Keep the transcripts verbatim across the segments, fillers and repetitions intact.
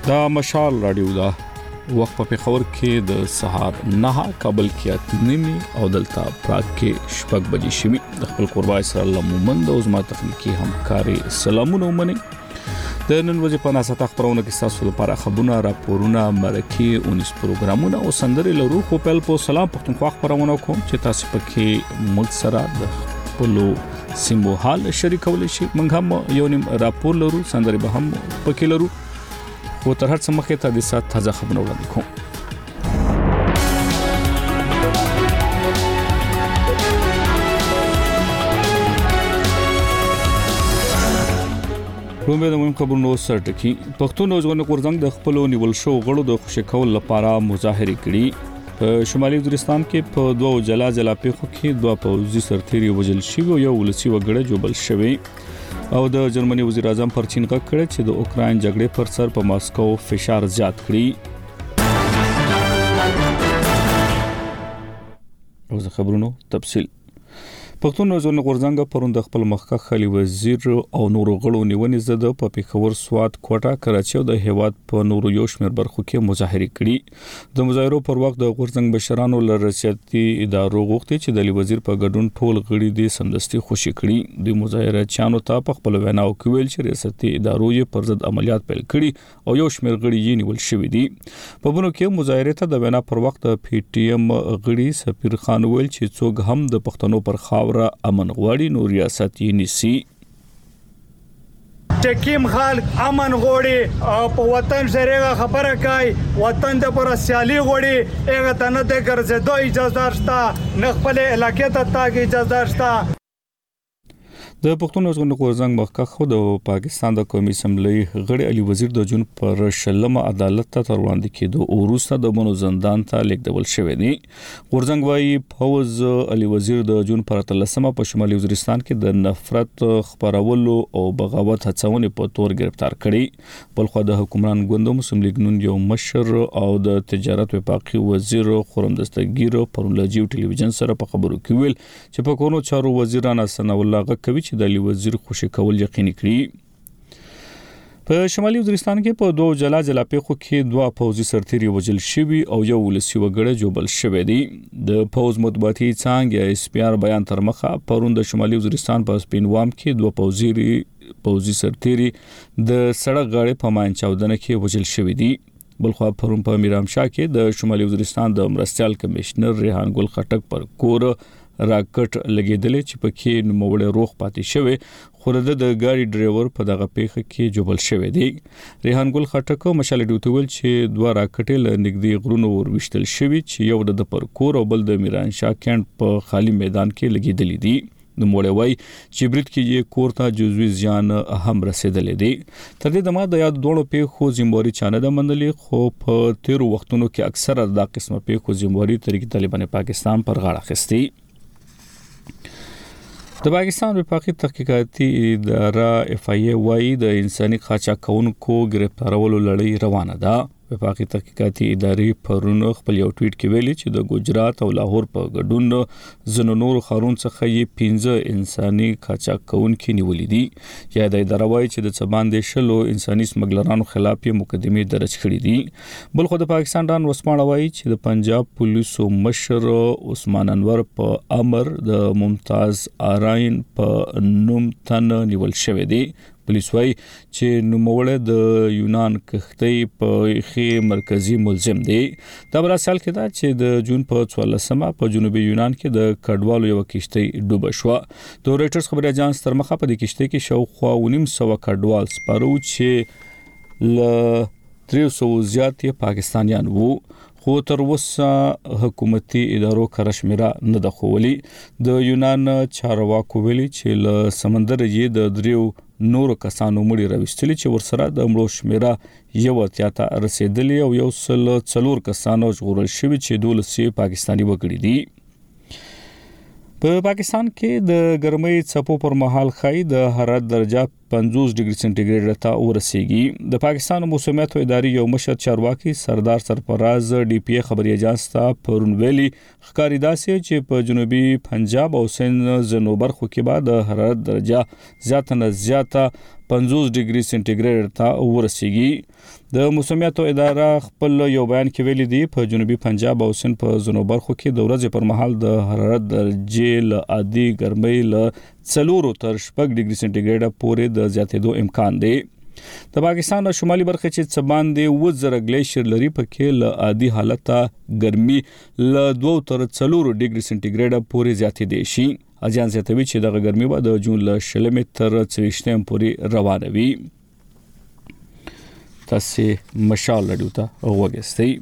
دا مشال رادیو دا وخت په خبر کې د سهار نه کابل کې نیمي او دلته پراګ کې شپږ بجې شوي د خپل قربای سره الله مومند او زما تخنیکی همکاري سلامونه ومني د نن ورځې په ناسته خبرونه کې تاسو لپاره خبرونه راپورونه مرکه اونیس پروګرامونه او سندري لرو خو په پل سلام پښتونخوا خبرونه کوم چې تاسو پکې ملک سره د خپل سیمو حال شریکول شي موږ هم یو نیم راپور لرو سندري به هم پکې لرو خو تر هر څه مخکې ته د سات تازه خبرونه وړاندې کوم رومبه د مهم خبرونو سرټکی پښتون نوځونه کورزنګ د خپل نیول شو غړو د خوشی کول لپاره مظاهره کړي په شمالي وزیرستان کې په دوه جلا جلا پیښو کې دوه پوځي سرتيري وجل شي او یو ولسی وګړه جوبل شوی او د جرمني وزیر اعظم پر چین غږ کړ چې د اوکرين جګړې پر سر په ماسکو فشار زیات کړي اوس خبرونو تفصیل پښتون نوځونه غورځنګ پروند خپل مخکخ خالي وزیر او نور غړو نیونې زده په پیښور سواد کوټه کراچي او د هیواد په نورو یو شمېر برخو کې مظاهره کړي د مظاهرو پر وخت د غورځنګ بشرانو لرسياتي ادارو غوښتي چې د وزیر په ګډون ټول غړي د سمدستي خوشي کړي د مظاهره چانو ته په خپل ویناو کې ویل چې ریاستي ادارو یې پر ضد عملیات پیل کړي او یو شمېر غړي یې نیول شوی دي په بونو کې مظاهره ته د وینا پر وخت پی ټی ایم غړي سفیر خان ویل چې څوک هم د پښتنو پر خاور امن غواړي نو ریاست یې نیسي ټکیم خلک امن غوړي په وطن سره خبره کوي وطن د پر سیالي غوړي هغه ته نه د ګرځېدو اجازه شته نه خپل علاقې ته تاګ اجازه شته د پښتون نوځونه غورځنګ مخکخ خو د پاکستان د قومي اسمبلی غړي علي وزیر د جون پر شلمه عدالت ته تر وړاندې کېدو او روسته د بنو زندان ته لیکدول شوې دي غورځنګ وايي فوز علي وزیر د جون پر تلسمه په شمالي وزیرستان کې د نفرت خبرولو او بغاوت هڅونې په تور گرفتار کړي بلخو د حکومران ګوند مسلم لیگ نون یو مشر او د تجارت وفاقي وزیر خرم دستگیر پر لجیو ټلویزیون سره په خبرو کې ویل چې په کورونو چارو وزیرانه سنا الله غکوي د علي وزیر خوشی کول یقیني کړی په شمالي وزیرستان کې په دوه جلا جلا پیښو کې دوه پوځي سرتيري وجل شوی او یو ولسی وګړه جوبل شوی دی د پوز مطبوعاتي څنګه اس پی آر بیان تر مخه پروند شمالي وزیرستان په سپینوام کې دوه پوځي پوځي سرتيري د سړک غاړې په مان چاودنه کې وجل شوی دی بلخو پرون په میرام شاه کې د شمالي وزیرستان د مرستيال کمشنر ریحان ګل خټک پر کور راکټ لګیدلې چې پکې نوموړی روغ پاتې شوی خو د ګاډي ډرایور په دغه پیښه کې جوبل شوی دی ریحان ګل خټک مشال ډیوټول چې دوه راکټې ل نګدي غرونو وروشتل شوی چې یو د پر کور او بل د میران شاه کېنټ په خالی میدان کې لګیدلې دي نوموړی وای چې برید کې یې کور ته جزوي زیان هم رسیدلې دي تر دې دمه د یاد دوړو پیښو ذمہواری چانه د منلې خو په تیر وختونو کې اکثره د قسمه پیښو ذمہواری طریقې طالبان پاکستان پر غاړه اخیستي د پاکستان وفاقي تحقیقاتي اداره اف ای ای وايي د انساني قاچاقونکو گرفتارولو لړۍ روانه ده وفاقي تحقیقاتي ادارې پرون خپل یو ټویټ کې ویلي چې د ګجرات او لاهور په ګډون زنو نور خارون څخه یې پنځه انساني قاچاقونکو نیولې دي یا د اداره وايي چې د څباندې شلو انساني سمګلرانو خلاف یې مقدمه درج کړې دي بلخو د پاکستان ډان وسپانه وايي چې د پنجاب پولیسو مشر عثمان انور په امر د ممتاز آراین په نوم تن نیول شوی دی پولیس وايي چې نوموړی د یونان کښتۍ په خي مرکزی ملزم دی دا بل سال کې دا چې د جون په څوارلسمه په جنوبي یونان کې د کډوالو یو کښتۍ ډوب شو د رويټرز خبري اژانس تر مخه په دې کښتۍ کې شاوخوا ونیم سو کډوال سپارو چې ل درې سو زیات پاکستانیان وو خو تر اوسه حکومتي ادارو کرشمیره نه د خولي د یونان چارواکو ویلي چې ل سمندر یې د دریو نور کسانو مړي راوستلي چې ورسره د مړو شمیره یو اتیا رسیدلی او یو سل څلور کسانو ژغورل شوی چې دولسي پاکستانی وګړي دي په پاکستان کې د ګرمۍ څپو پر مهال خای د حرارت درجه پنځوس ډیګري سنټیګریډ ته ورسیږي. د پاکستان موسمیاتو ادارې یو مشر چارواکي سردار سرفراز ډي پی ای خبري اجانس ته پرون ویلي ښکاری داسې چې په جنوبي پنجاب او سند ځینو برخو کې به د حرارت درجه زیاته نه زیاته پنځوس ډیګري سنټیګریډ ته ورسیږي. د موسمیاتو اداره خپل یو بیان کې ویلي دی په جنوبي پنجاب او سند په ځینو برخو کې د ورځې پر مهال د حرارت درجه له عادي ګرمۍ له څلورو تر شپږ ډیګري سنټیګریډ پورې د زیاتېدو امکان دی. د پاکستان شمالي برخه چې څه باندې وزره ګلیشر لري پکې له عادي حالت ګرمي له دوه تر څلورو ډیګري سنټیګریډ پورې زیاتېدې شي. اجان زیاتوي چې دغه ګرمي به د جون له شلمې تر څويښتم پورې روانه وي. تاسو مشال لډیو ته وګورئ.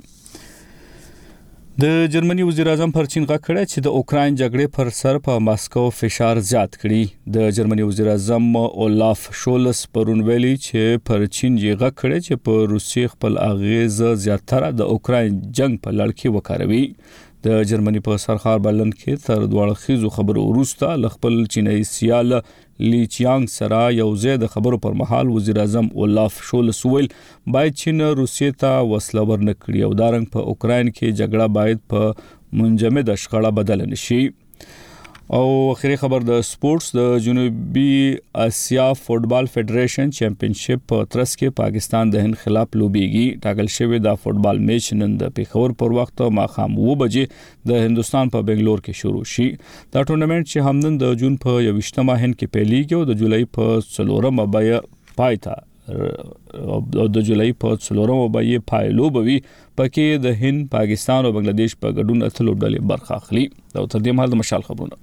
د جرمني وزیر اعظم پر چین غږ کړی چې د اوکراین جګړې پر سر په ماسکو فشار زیات کړي. د جرمني وزیر اعظم اولاف شولز پرون ویلي چې پر چین یې غږ کړی چې په روسیې خپل اغیز زیاتره د اوکراین جنگ په لړ کې وکاروي. د جرمني په سرخار بلند کې تر دواړو خيزو خبرو وروسته خپل چینایي سیال لی چیانګ سره یو ځای د خبرو پر مهال وزیر اعظم اولاف شولز ویل باید چین روسیې ته وسله ورنکړي او دارنګ په اوکراین کې جګړه باید په منجمد شخړه بدل نشي. او اخیری خبر د سپورتس د جنوبي اسیا فوتبال فدریشن چیمپionship په ترڅ کې پاکستان د هند خلاف لوبيږي. ټاکل شوی د فوتبال میچ نن د پیښور پر وخت ماښام اوه بجې د هندستان په بنگلور کې شروع شي. دا ټورنمنت چې همدن د جون په یوویشتمه هند کې پیلېږي او د جولای په څلورمه بیا پایته او د جولای په څلورمه بیا پایلو بوي پکې د هند پاکستان او بنگلاديش په ګډون اتلو ډلې برخه اخلي. دا تر دې مهال د مشال خبرونه.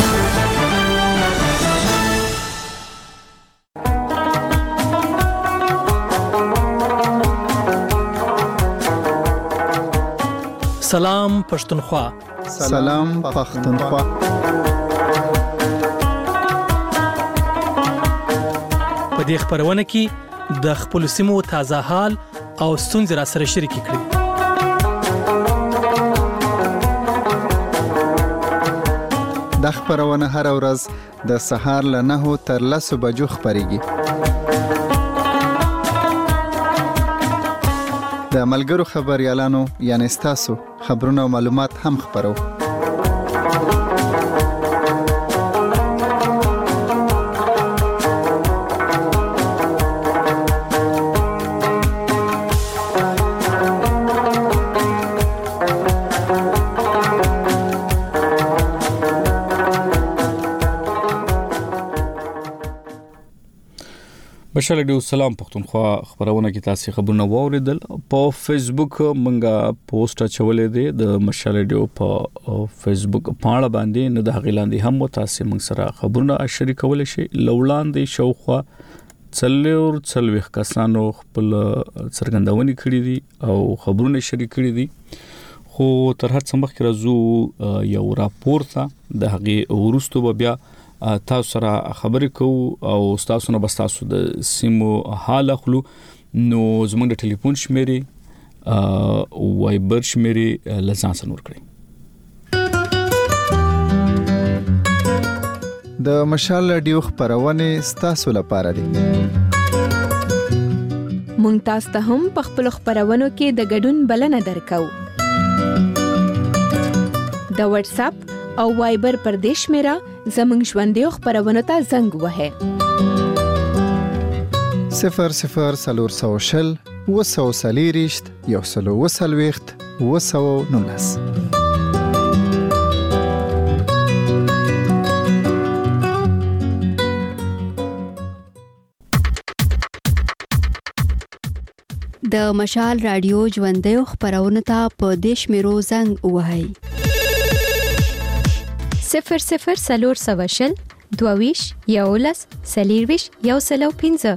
سلام پښتونخوا. سلام پښتونخوا. په دې خبرونه کې د خپل سیمو تازه حال او ستونزې را سره شریک کړئ. د خبرونه هر ورځ د سهار له نهو تر لسو بجو خبريږي. د ملګرو خبريالانو یعنی تاسو خبرونه او معلومات هم خبرو. بشل ډیو سلام پښتونخوا خبرونه کې تاسو خبرونه واوریدل. په فیسبوک مونږه پوسټ اچولې ده د مشال ډیو په فیسبوک پاڼه باندې نه د غیلاندې هم تاسو مونږ سره خبرونه شریکول شي. لولاندې شوخه څلور څلويخ کسانو خپل څرګندونې کړې دي او خبرونه شریک کړې دي. خو تر هر څه مخکې راځو یو راپور ته د هغه ورستو بیا تاسو سره خبرې کوو او تاسو نه بس تاسو د سیمو حال اخلو. نو زموږ د ټلیفون شمیرې او وایبر شمیرې لزان سره ورکړئ. د مشال رادیو خبرونه ستاسو لپاره دي. مونږ تاسو ته هم په خپل خبرونو کې د ګډون بلنه درکو. د واتس اپ او وایبر پر دیش میرا زمنګ ژوندې خبرونه ته زنګ وهه. صفر صفر سلور سو شل وسو سلیریشت یو سلو وسلويخت وسو نونس. د مشال رادیو ژوندې خبرونه ته په دیش میرو زنګ وهي. صفر صفر سلور سواشل دوویش یولس سلیرویش یو سلو پینزه.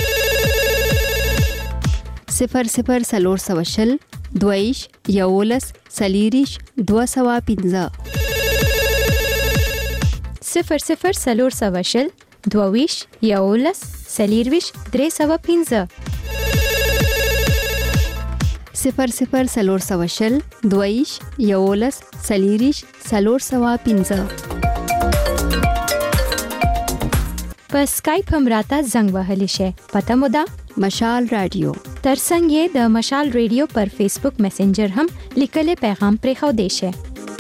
صفر صفر سلور سواشل دوویش یولس سلیریش دو سوا پینزه. صفر صفر سلور سواشل دوویش یولس سلیرویش درې سوا پینزه. صفر صفر سلور سواشل دویش یولس سلیریش سلور سوا پینزه. په اسکایپ هم راته زنګ وهلی شئ. پته مو ده مشال رادیو. ترڅنګ یې د مشال رادیو پر فیسبوک میسنجر هم لیکلي پیغام پرېښودی شئ.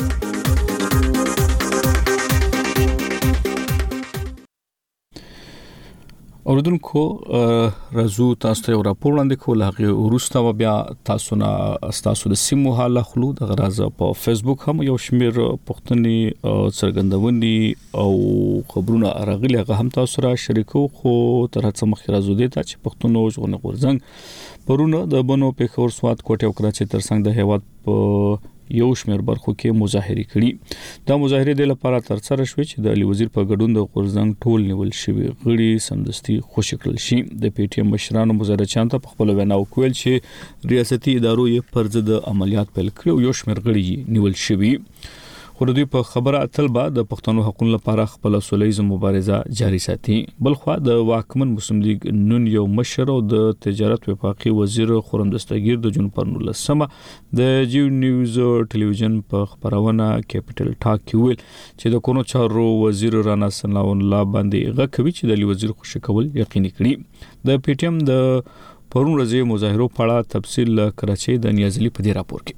اوردونکو راځو تاسو ته یو راپور وړاندې کوو. هغه وروسته بیا تاسو نه تاسو د سیمو حال خلو د غراز په فیسبوک هم یو شمیر پښتني څرګندونې او خبرونه راغلي هغه هم تاسو را شریکو. خو تر څو مخکې راځو د ته چې پښتون ژغورنې غورځنګ پرونه د بنو پیښور سواد کوټه او کراچي ترڅنګ د هیواد په یو شمیر برخو کې مظاهره کړي. دا مظاهره د لپاره تر سره شوې چې د علي وزیر په ګډون د غورځنګ ټول نیول شوی غړي سمدستي خوشی کړل شي. د پی ټی ایم مشرانو مظاهره چانته په خپل وینا وکول چې ریاستي ادارو یې پر ضد عملیات پیل کړو. یو شمیر غړي نیول شوی. خو دوی په خبره اتل با د پښتنو حقوقو لپاره خپل سولېز مبارزه جاري ساتي. بلخو د واکمن مسلم لیگ نون یو مشر او د تجارت وفاقي وزیر خورم دستگیر د جون پر نولسمه د جیو نیوز ټلویزیون په خبرونه کیپټل ټاک کې ویل چې د کونو چارو وزیر رانا ثناء الله باندې غوښوي چې د علي وزیر خوشی کول یقیني کړي. د پی ټی ایم د پرون ورځې مظاهرو په اړه تفصیل کراچي د نیازلي په دې راپور کې.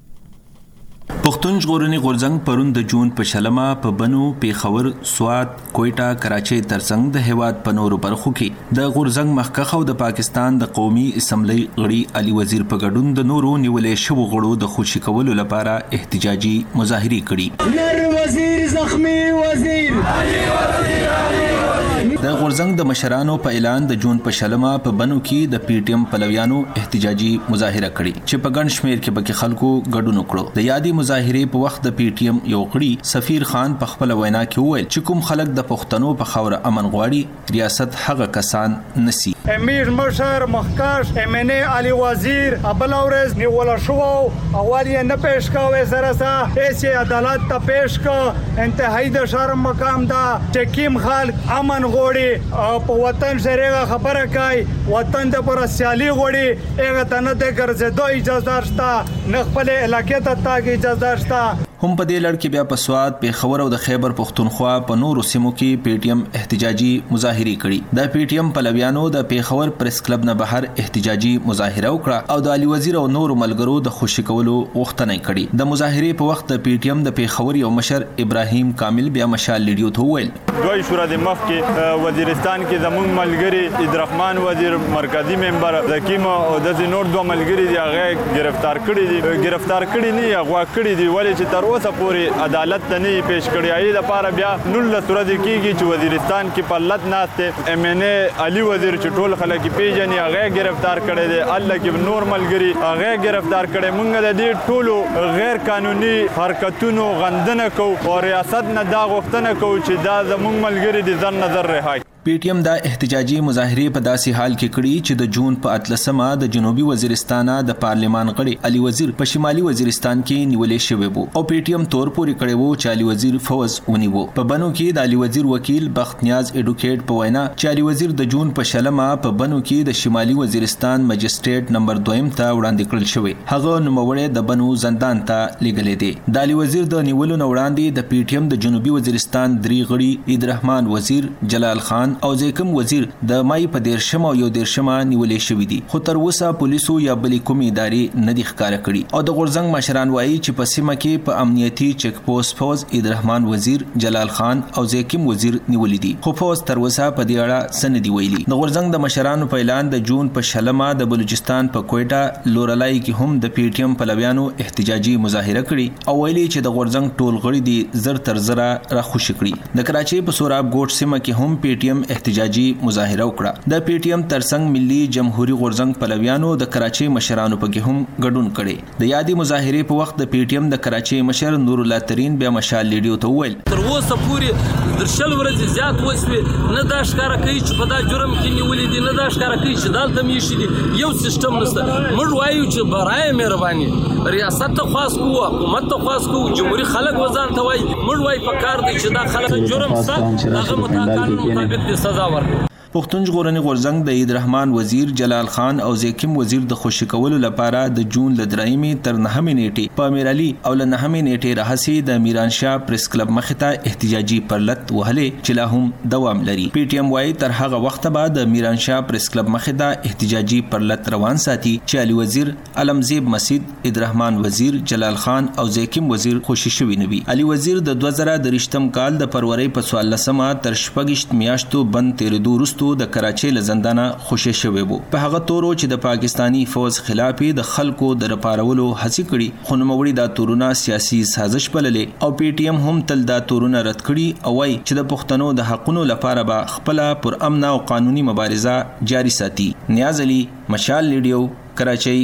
پښتون ژغورنې غورځنګ پرون د جون په شلمه په بنو پیښور سواد کوټه کراچي ترڅنګ د هیواد په نورو برخو کې د غورځنګ مخکخ او د پاکستان د قومي اسمبلی غړي علي وزیر په ګډون د نورو نیولې شوو غړو د خوشی کولو لپاره احتجاجي مظاهره کړي. نر وزیر زخمی وزیر علي وزیر علي د غورځنګ د مشرانو په اعلان د جون په شلمه په بنو کې د پی ټی ایم پلویانو احتجاجي مظاهره کړي چې په ګڼ شمیر کې پکې خلکو ګډون وکړو. د یادي مظاهره په وخت د پی ټی ایم یو غړي سفیر خان په خپل وینا کې وویل چې کوم خلک د پښتنو په خاور امن غواړي ریاست هغه کسان نسی. امیر مشر مخکش ام ان ای علي وزیر ابل اورز نیول شو اول یې نه پېښ کاوه سره سره ایسي عدالت ته پېښ کا انتهایی د شرم مقام دا چې کیم خلک امن غواړي په وطن سره خبره کوي وطن د پر سیالي غواړي هغه ته نه د ګرځېدو اجازه شته نه خپل علاقې ته تاګ اجازه شته. هم په دې لړ کې بیا په سواد پیښور او د خیبر پښتونخوا په نورو سیمو کې پی ټی ایم احتجاجي مظاهره کړي. د پی ټی ایم پلویانو د پیښور پریس کلب نه بهر احتجاجي مظاهره وکړه او د علي وزیر او نورو ملګرو د خوشی کولو غوښتنه کړې. د مظاهره په وخت د پی ټی ایم د پیښور یو مشر ابراهیم کامل بیا مشال لیډیو ته وویل دوی شورا د مخ کې وزیرستان کې زموږ ملګری عبدالرحمن وزیر مرکزی ممبر زکیم او د نور دوه ملګری دی هغه گرفتار کړي دي گرفتار کړي نه هغه کړي دی ولې چې تر اوسه پورې عدالت ته نه پیښ کړي. ای د لپاره بیا نولس ورځې کېږي چې وزیرستان کې پلت ناشته ام ان ای علي وزیر چې ټول خلک پیژني هغه گرفتار کړي دي. الله کې نور ملګری هغه گرفتار کړي. موږ د دې ټولو غیر قانوني حرکتونو غندنه کوو او ریاست نه دا غوښتنه کوو چې دا زموږ ملګری دي ځان نظر رهایی. پی ټی ایم دا احتجاجي مظاهره په داسې حال کې کړي چې د جون په اتلسمه د جنوبي وزیرستان د پارلیمان غړي علي وزیر په شمالي وزیرستان کې نیولې شوی وو او پی ټی ایم تور پورې کړي وو چې علي وزیر فوز ونیوو. په بنو کې د علي وزیر وکیل بخت نیاز ایډوکیټ په وینا چې علي وزیر د جون په شلمه په بنو کې د شمالي وزیرستان مجسټریټ نمبر دویم ته وړاندې کړل شوی. هغه نوموړی د بنو زندان ته لېږلی دی. د علي وزیر د نیولو نه وړاندې د پی ټی ایم د جنوبي وزیرستان درې غړي عبدالرحمن وزیر جلال خان او زیکم وزیر د مای په دیرشم او یو دیرشم نیولې شوې دي. خو تر اوسه پولیسو یا بلې کومې ادارې نه دي ښکاره کړي. او د غورځنګ مشران وایي چې په سیمه کې په امنیتي چیک پوسټ فوز عبدالرحمن وزیر جلال خان او زیکم وزیر نیولې دي. خو فوز تر اوسه په دې اړه څه نه دي ویلي. د غورځنګ د مشرانو په اعلان د جون په شلمه د بلوچستان په کوټه لورلای کې هم د پی ټی ایم پلویانو احتجاجي مظاهره کړي او ویلي چې د غورځنګ ټول غړي دي زر تر زره را خوشی کړي. د کراچي په سوراب ګوټ سیمه کې هم پی ټی ایم احتجاجي مظاهره وکړه. د پی ټی ایم ترڅنګ ملي جمهوریت غورځنګ پلویانو د کراچي مشرانو په کې هم ګډون کړي. د یادي مظاهره په وخت د پی ټی ایم د کراچي مشر نور الله ترين بیا مشال لیډیو ته وویل تر اوسه پورې درشل ورځې زیات وسوي نه دا ښکارا کوي چې په دا جرم کې نیولې دي نه دا ښکارا کوي چې دالته میشي دي یو سیستم نشته. موږ وایو چې برای مهرباني ریاست ته خاص کو حکومت ته خاص کو جمهوریت خلک وزان ته وایي موږ وایي په کار دي چې دا خلک جرم سره هغه مطابق مطابق سزا ورکړي. پښتون ژغورنې غورځنګ د عید رحمان وزیر جلال خان او زیکم وزیر د خوشی کولو لپاره د جون ل درېمې تر نهمې نیټې په امیر علي او ل نهمې نیټې راهسي د میران شاه پریس کلب مخته احتجاجي پرلط وهلې چې لا هم دوام لري. پی ټی ایم وايي تر هغه وخت بعد د میران شاه پریس کلب مخته احتجاجي پرلط روان ساتي چې علي وزیر علمزیب مسید عید رحمان وزیر جلال خان او زیکم وزیر خوشی شوی نوي. علي وزیر د دوه زره درشتم کال د فروری په څوارلسمه تر شپږشت میاشتو بند تیرېدو وروسته د کراچۍ له زندانه خوشی شوی وو. په هغه تورو چې د پاکستانی فوج خلاف د خلکو د رپارولو هڅې کړي خو نوموړي دا تورونه سیاسي سازش بللې او پی ټی ایم هم تل دا تورونه رد کړي او وايي چې د پښتنو د حقونو لپاره به خپل پر امن او قانوني مبارزه جاری ساتي. نیاز علي، مشال ریډیو، کراچۍ.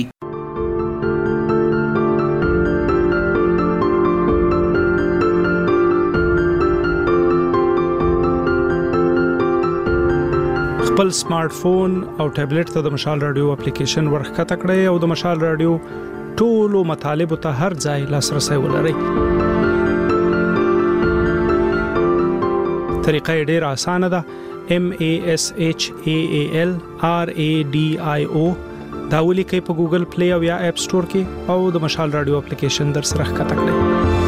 خپل سمارټ فون او ټابلیټ ته د مشال رادیو اپلیکیشن ورخکته کړئ او د مشال رادیو ټولو مطالبه ته هر ځای لاسرسي ولرئ. طریقه ډیره اسانه ده. M A S H A A L R A D I O دا ولیکئ په ګوګل پلی او یا اپ سٹور کې او د مشال رادیو اپلیکیشن در سره ښکته کړئ.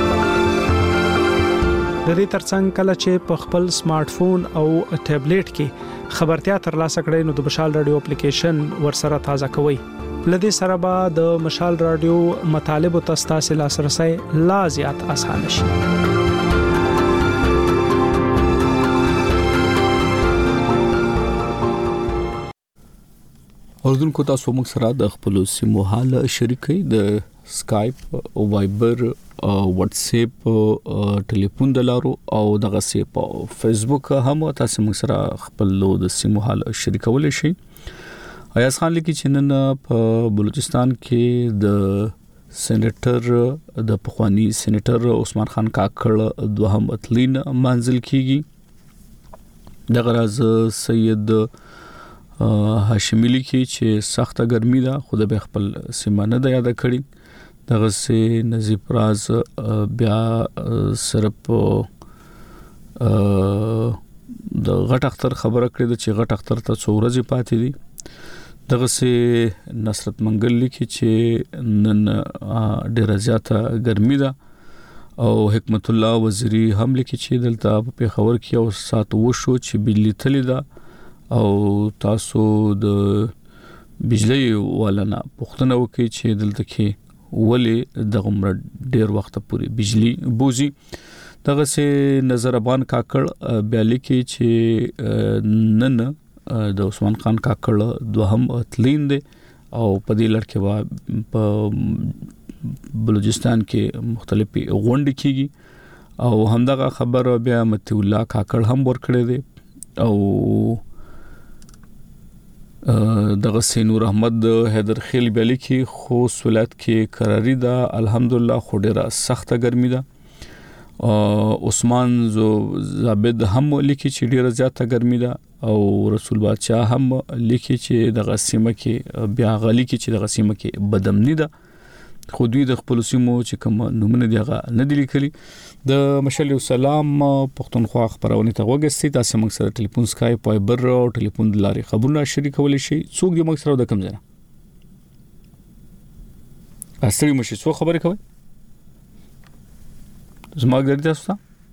د دې ترڅنګ کله چې په خپل سمارټ فون او ټابلیټ کې خبرتیا ترلاسه کړئ نو د مشال رادیو اپلیکیشن ورسره تازه کوئ. لدې سره به د مشال رادیو مطالب او تاسو لاسرسي لا زیات اسانه شي. اوردونکو تاسو موږ سره د خپل سیمو حال شریکي د سکایپ او وایبر او واتس اپ ټلیفون د لارو او دغه سی په فیسبوک هم تاسو موږ سره خپل د سیمو حال شریکول شي. ایاز خان لیکي چې نن په بلوچستان کې د سېنیټر د پخوانی سېنیټر عثمان خان کاکړ دوهم اتلین منزل کیږي. دغه راز سید هاشمی لیکي چې سخته ګرمي ده خو د خپل سیمانه د یاد کړی. دغه سي نظیف راز بیا صرف د غټ اختر خبره کړې ده چې غټ اختر ته څو ورځې پاتې دي. دغه سي نصرت منګل لیکي چې نن ډیره زیاته ګرمي ده او حکمت الله وزیری هم لیکي چې دلته په پیښور کې او سات وشو چې بجلی تللی ده او تاسو د بجلی ولنه پښتنه وکي چې دلته کې ولې د عمر ډیر وخت پورې بجلی بوزي. دغه سه نظربان کاکړ بیالي کې چې نن د عثمان خان کاکړ دوهم اتلین دي او په دې لړ کې وا په بلوچستان کې مختلفي غونډې کیږي او همدغه خبر بیا متي الله کاکړ هم ورکړي دي او دغه سینور احمد حیدر خیل بیلی کې خوست ولایت کې قراری ده الحمدلله خو ډیره سخته ګرمي ده. عثمان زو زابد هم لیکي چې ډیره زیاته ګرمي ده او رسول بادشاہ هم لیکي چې دغه سیمه کې بیا غلی کې چې دغه سیمه کې بدامنی ده خو دوی د خپل سیمو چې کوم نومونه دیغه نه دي لیکلي. د مشال سلام پښتونخوا خبرونه ته وګورئ. تاسو موږ سره ټلیفون سکایپ وایبر او ټلیفون د لارې خبرونه شریکول شي. څوک دی موږ سره د کوم ځای اصلي مشي څو خبرې کوي زما ګرځي تاسو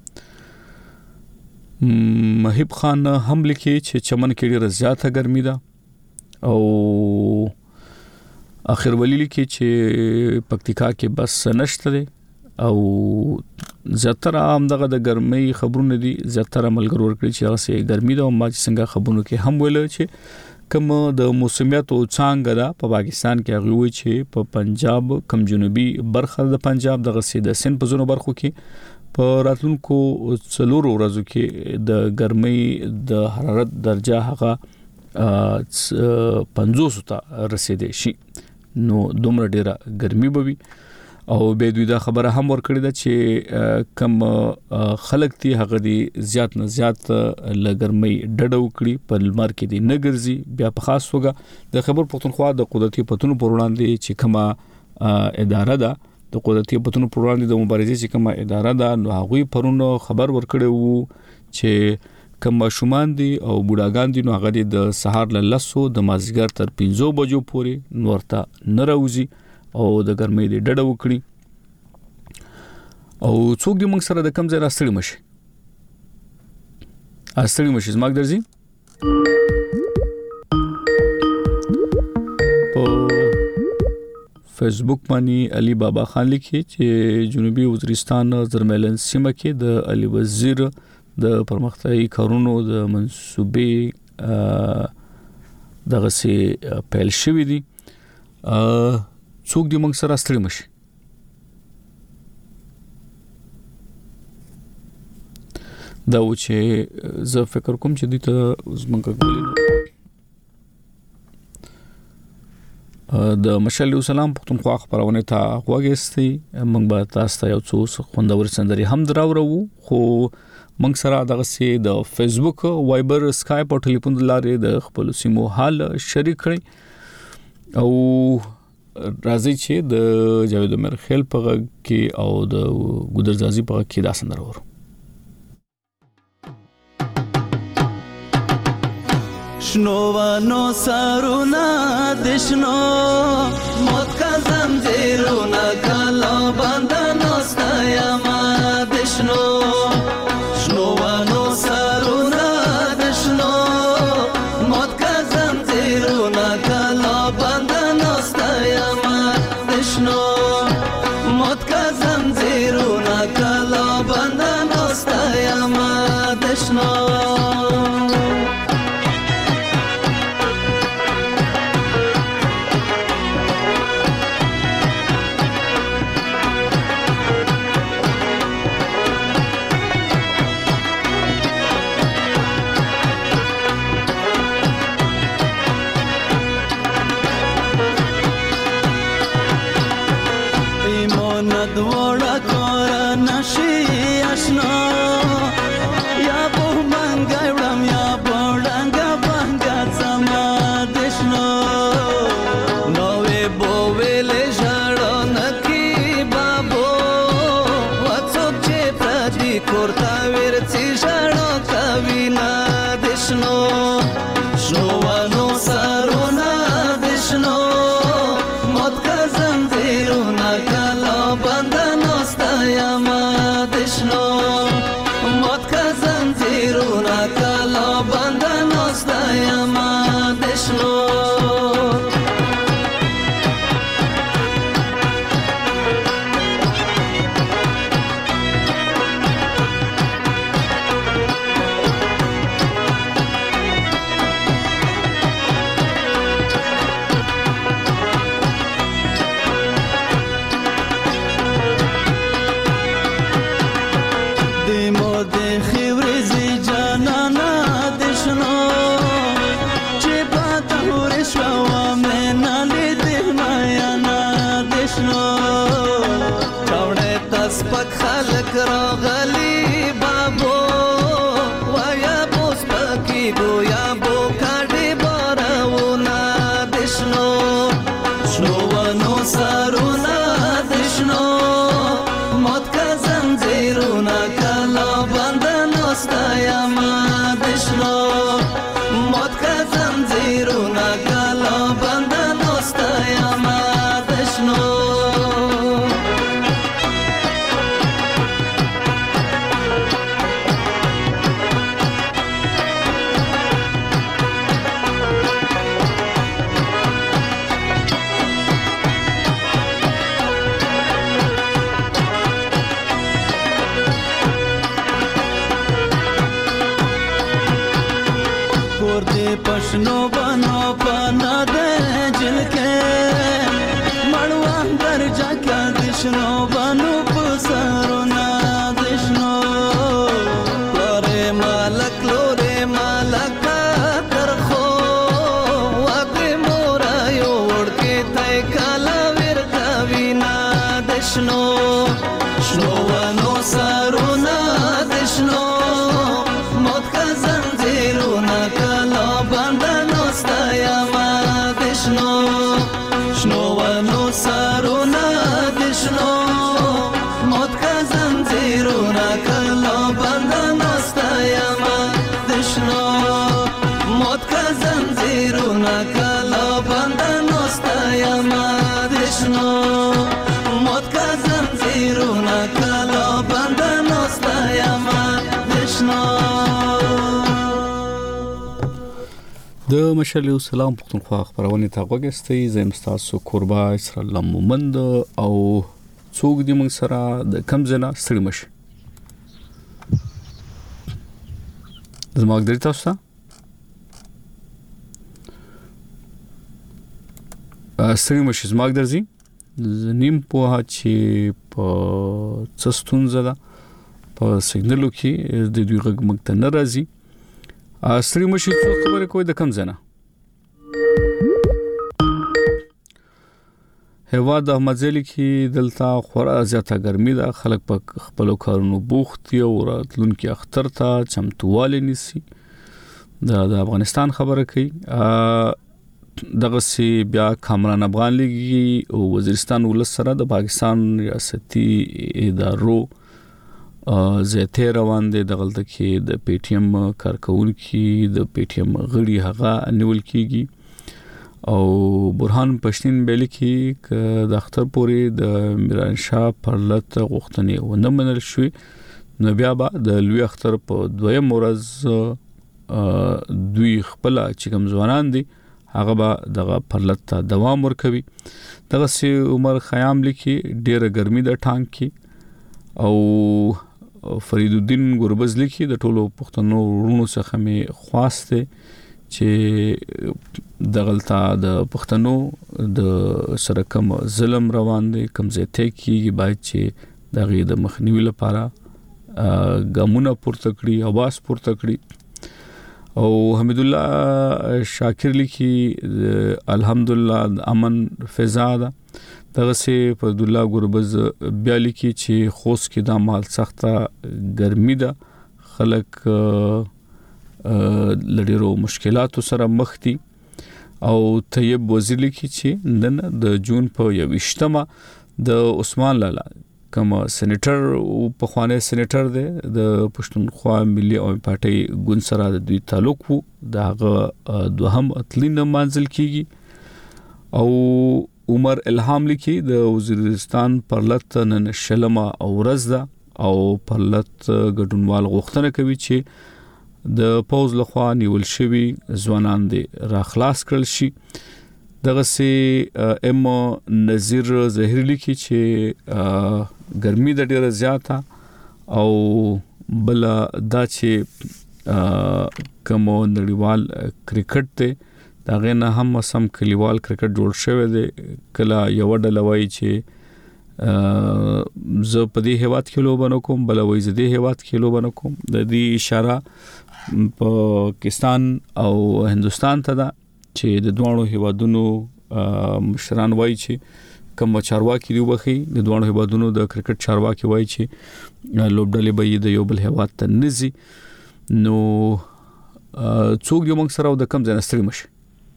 مهیب خان هم لیکي چې چمن کې ډیره زیاته ګرمي ده او اخر ولی لیکي چې پکتیکا کې بس نشته دي او زیاتره عام دغه د ګرمۍ خبرونه دي. زیاتره ملګر ورکړي چې هغه سي ګرمي ده او ما څنګه خبرونه کې هم ویل چې کوم د موسمیت او څنګه ده په پاکستان کې هغه وی چې په پنجاب کم جنوبي برخه د پنجاب دغه سي د سن په زونو برخو کې په راتلونکو څلورو ورځو کې د ګرمۍ د حرارت درجه هغه پنځوس ته رسیدي شي نو دومره ډیره ګرمي بوي او به دوی دا خبره هم ورکړی ده چې کم خلک تی هغه دي زیات نه زیات لګرمۍ ډډه وکړي په لمر کې دي نګرځي. بیا په خاص توګه د خبر پښتونخوا د قدرتي پتونو پر وړاندې چې کومه اداره ده د قدرتي پتونو پر وړاندې د مبارزې چې کومه اداره ده نو هغه پرونو خبر ورکړی وو چې کم ماشومان دي او بوډاګان دي نو هغه د سهار له لسو د مازیګر تر پنځو بجو پورې نورته نه راوځي او د ګرمۍ د ډډه وکړي او څوک دې موږ سره د کم ځای راستړي مشي راستړي مشي زماګ درځي په فیسبوک باندې علي بابا خان لیکي چې جنوبي وزیرستان زرملن سیمه کې د علي وزیر د پرمختیايي کارونو د منسوبې دغه سي پیل شوې دي څوک دې موږ سره ستړي مشي دا و چې زه فکر کوم چې دې ته زمونږ غوړي د مشال سلام پښتونخوا خبرونه ته غوږیستي موږ به تاسو ته یو څو خوندور سندري هم دراوړو خو موږ سره دغه سي د فیسبوک وایبر اسکایپ او ټلیفون لارې د خپل سیمو حال شریک کړئ او راځي چې د جاوید عمر خیل په کې او د ګودرزازي په کې دا سندره ورو شنوانو سارونا دشنو موت کا زنجیرونا کالا بندانو ستایما دشنو شنوانو سارونا دشنو موت کا زنجیرونا کالا بندانو ستایما دشنو موت کا زنجیرونا کالا بندانو ستایما دشنو زیرونا کلا بندن استایم دشنا د مشال یو سلام پښتونخوا خبرونه تا وګستئ زم تاسو قربا اسرائیل مومند او څوک دې موږ سره د کم ځنا ستړي مشه زموږ درې تاسو ستړي مشه زموږ درځي نیم په چې په څستون زده په سیګنالو کې د دوی غږ موږ ته نه راځي ستړي مشه څو خبرې کوي د کم ځنا هوا د احمدزلی کې دلته خورا زیاته ګرمي ده خلک په خپل کارونو بوخت یو راتلونکي اختر ته چمتواله نيسي د افغانستان خبره کوي دغه سی بیا کامران افغان لیګي او وزیرستان ولس سره د پاکستان ریاستي ادارو زیاته روان دي دغلته کې د پی ټی ایم کارکونکو د پی ټی ایم غړي هغه نیول کیږي او برهان پښتين بیل کې د اختر پورې د میران شاه پرلط غوښتنې ونه منل شوې نو بیا به د لوی اختر په دویم ورځ دوی خپل چې کوم ځوانان دي هغه به دغه پرلط ته دوام ورکوي دغه سي عمر خیام لیکي ډېر ګرمي د ټانک کې او فرید الدین ګوربز لیکي د ټولو پښتنو ورونو څخه می خواسته چې دغلطه د پښتنو د سره کوم ظلم روان دي کوم ځای ته کیږي باید چې دغه د مخنیوي لپاره ګامونه پورته کړی اواز پورته کړی او حمید الله شاکر لیکي الحمدلله امن فضا ده دغه سي فرد الله ګوربز بیا لیکي چې خوست کې د مال سخته ګرمي ده خلک لړیرو مشکلاتو سره مخ دي او طیب وزیر لیکي چې نن د جون په یوشتمه د عثمان لالا کوم سېنیټر او په خوانه سېنیټر دی د پښتونخوا ملي او پارټي ګوند سره د دوی تعلق وو دغه دوهم اتلین منزل کیږي او عمر الهام لیکي د وزیرستان پرلط نن شلمه او ورځ او پرلط ګډونوال غوښتنه کوي چې د پوز لخوا نیول شوی ځوانان دي را خلاص کړل شي دغه سي ام نذیر زهیر لیکي چې ګرمي د ډیره زیاته او بل دا چې کوم نړیوال کرکټ ته دا غنه هم سم کلیوال کرکټ جوړ شوی دی کله یو ډلوي چې زه په دې هواد کې لوبنه کوم بل وای زه دې هواد کې لوبنه کوم د دې اشاره پاکستان او هندستان ته دا چې د دوه هوادونو مشران وای چې کوم چارواکي دی وخی د دوه هوادونو د کرکټ چارواکي وای چې لوبډلې به د یو بل هواد ته نزي نو څوک یو موږ سره د کم ځای نستړي مشه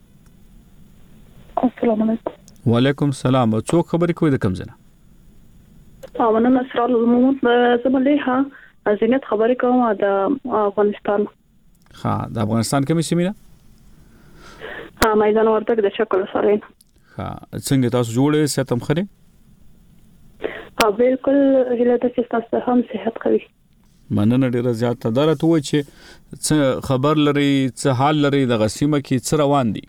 السلام علیکم وعلیکم السلام څوک خبرې کوي د کم ځای اومنه نصر المومن زمليها ازینت خبرې کوم د افغانستان ها د افغانستان کومه سیمه ها میدان وردګ د شکل سره ها څنګه تاسو جوړې ستم خره ها بالکل هله د تاسو هم صحت کوي مننه ډیره زیاته درته و چې خبر لري څه حال لري د غسیمه کې څه روان دي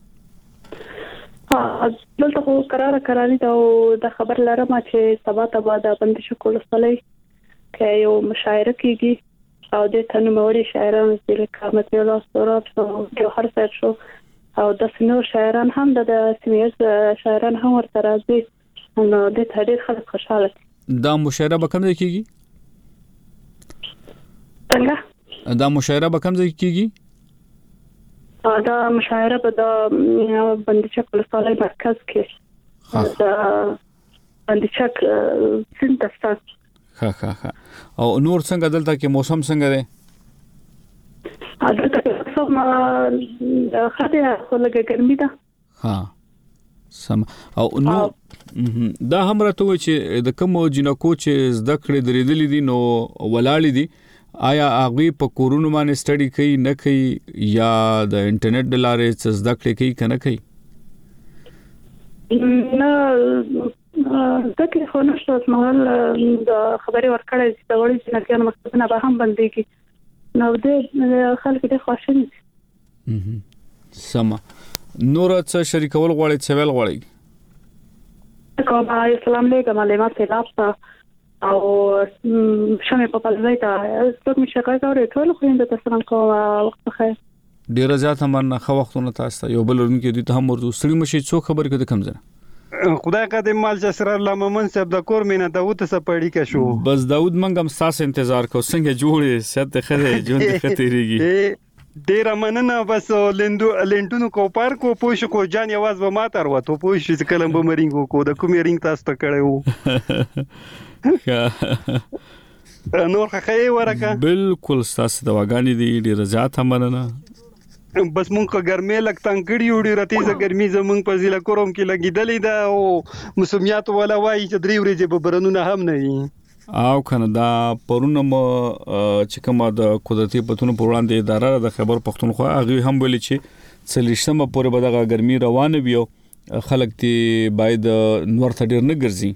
ها دلته خو قرار قراري دا د خبر لرم چې سبا ته بعد بندش کول سره کې یو مشاعره کیږي او د تنموري شاعران چې کارمت الله سوراب او هر څه شو او د سنور شاعران هم د سیمه شاعران هم ورته راځي نو د تاریخ خلک خوشاله دا مشاعره به کوم ځای کیږي څنګه دا مشاعره به کوم ځای کیږي دا مشاعره په د بندچک ولسوالۍ مرکز کې دا بندچک سنتستان ها ها ها او نور څنګه دلته کې موسم څنګه دی دلته موسم خاطر خلک ګرمي ده ها سم او نو دا هم راته و چې د کوم جنکو چې زده کړې درېدلې دي نو ولاړې دي آیا هغه په کورونو باندې سټډي کوي نه کوي یا د انټرنیټ د لارې څه زده کړې کوي کنه کوي نه ځکه خو نشته مهال د خبري ورکړې چې د وړي جنګیانو مکتبونه به هم بنديږي نو د خلک د خواشني سم نور څه شریکول غواړي څه ویل غواړي کوم اسلام لیګ معلومات خلاف او شمه په پلوي ته څوک مشه کوي ټول خو اند تاسو کوم وخت خیر ډیر زیات هم نه خو وختونه تاسو یو بل ورونکو دي ته هم ورته سړي مشي څوک خبر کړي کم زنه خدای قدم مال جسر الله مومن صاحب د کور مینه داوود څه پړی کا شو بس داوود منګم ساس انتظار کو څنګه جوړې ست خره جون د خطرېږي ډیر مننه بس لندو لندونو کو پارک کو پوښ کو جان یواز و ما تر وته پوښ چې کلم به مرینګو کو د کومې رینګ تاسو ته کړو نور خې ورکه بالکل تاسو د واګانی دی ډیر زیات مننه بس مونږ کو ګرمه لګتان کړي وړي رتیزه ګرمي زمونږ په ضلع کوم کې لګیدلې ده او موسمیات ولا وایي چې درې ورځې به برنونه هم نه وي او کنه دا پرونم چې کومه د قدرتي پتون پر وړاندې اداره د خبر پښتونخوا هغه هم ویل چې څلښتمه پورې به د ګرمي روانه وي خلک تی باید نور ته ډیر نه ګرځي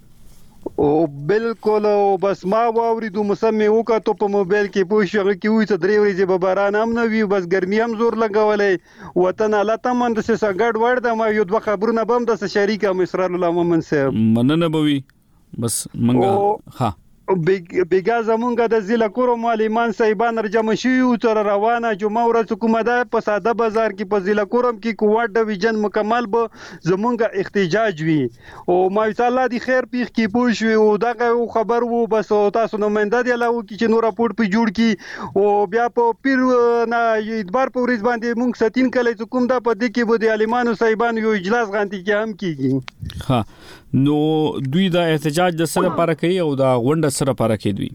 او بالکل بس ما واوریدو مسمې وکړو په موبایل کې پوښښ کې وي چې درې ورځې به باران هم نه وي بس ګرمي هم زور لګولې وطن الله تمند سه سګړ ور د ما یو دوه خبرونه بم د شریکه مصر الله مومن صاحب مننه بوي بس منګه ها بیګا زمونږ د ضلع کورو معلمان صاحبان رجم شي او تر روانه جمعه ورځ کومه ده په ساده بازار کې په ضلع کورم کې کوټ ډیویژن مکمل به زمونږ احتجاج وي او ما الله دی خیر پیخ کې پوښوي او دغه خبر وو بس تاسو نماینده دی لاو کې چې نو راپورټ په جوړ کی او بیا په پیر نه اتبار په ورځ باندې مونږ ستین کله کوم دا په دې کې به د عالمانو صاحبان یو اجلاس غانتی کې هم کیږي ها نو دوی دا احتجاج د سره لپاره کوي او دا غونډه سره لپاره کوي دوی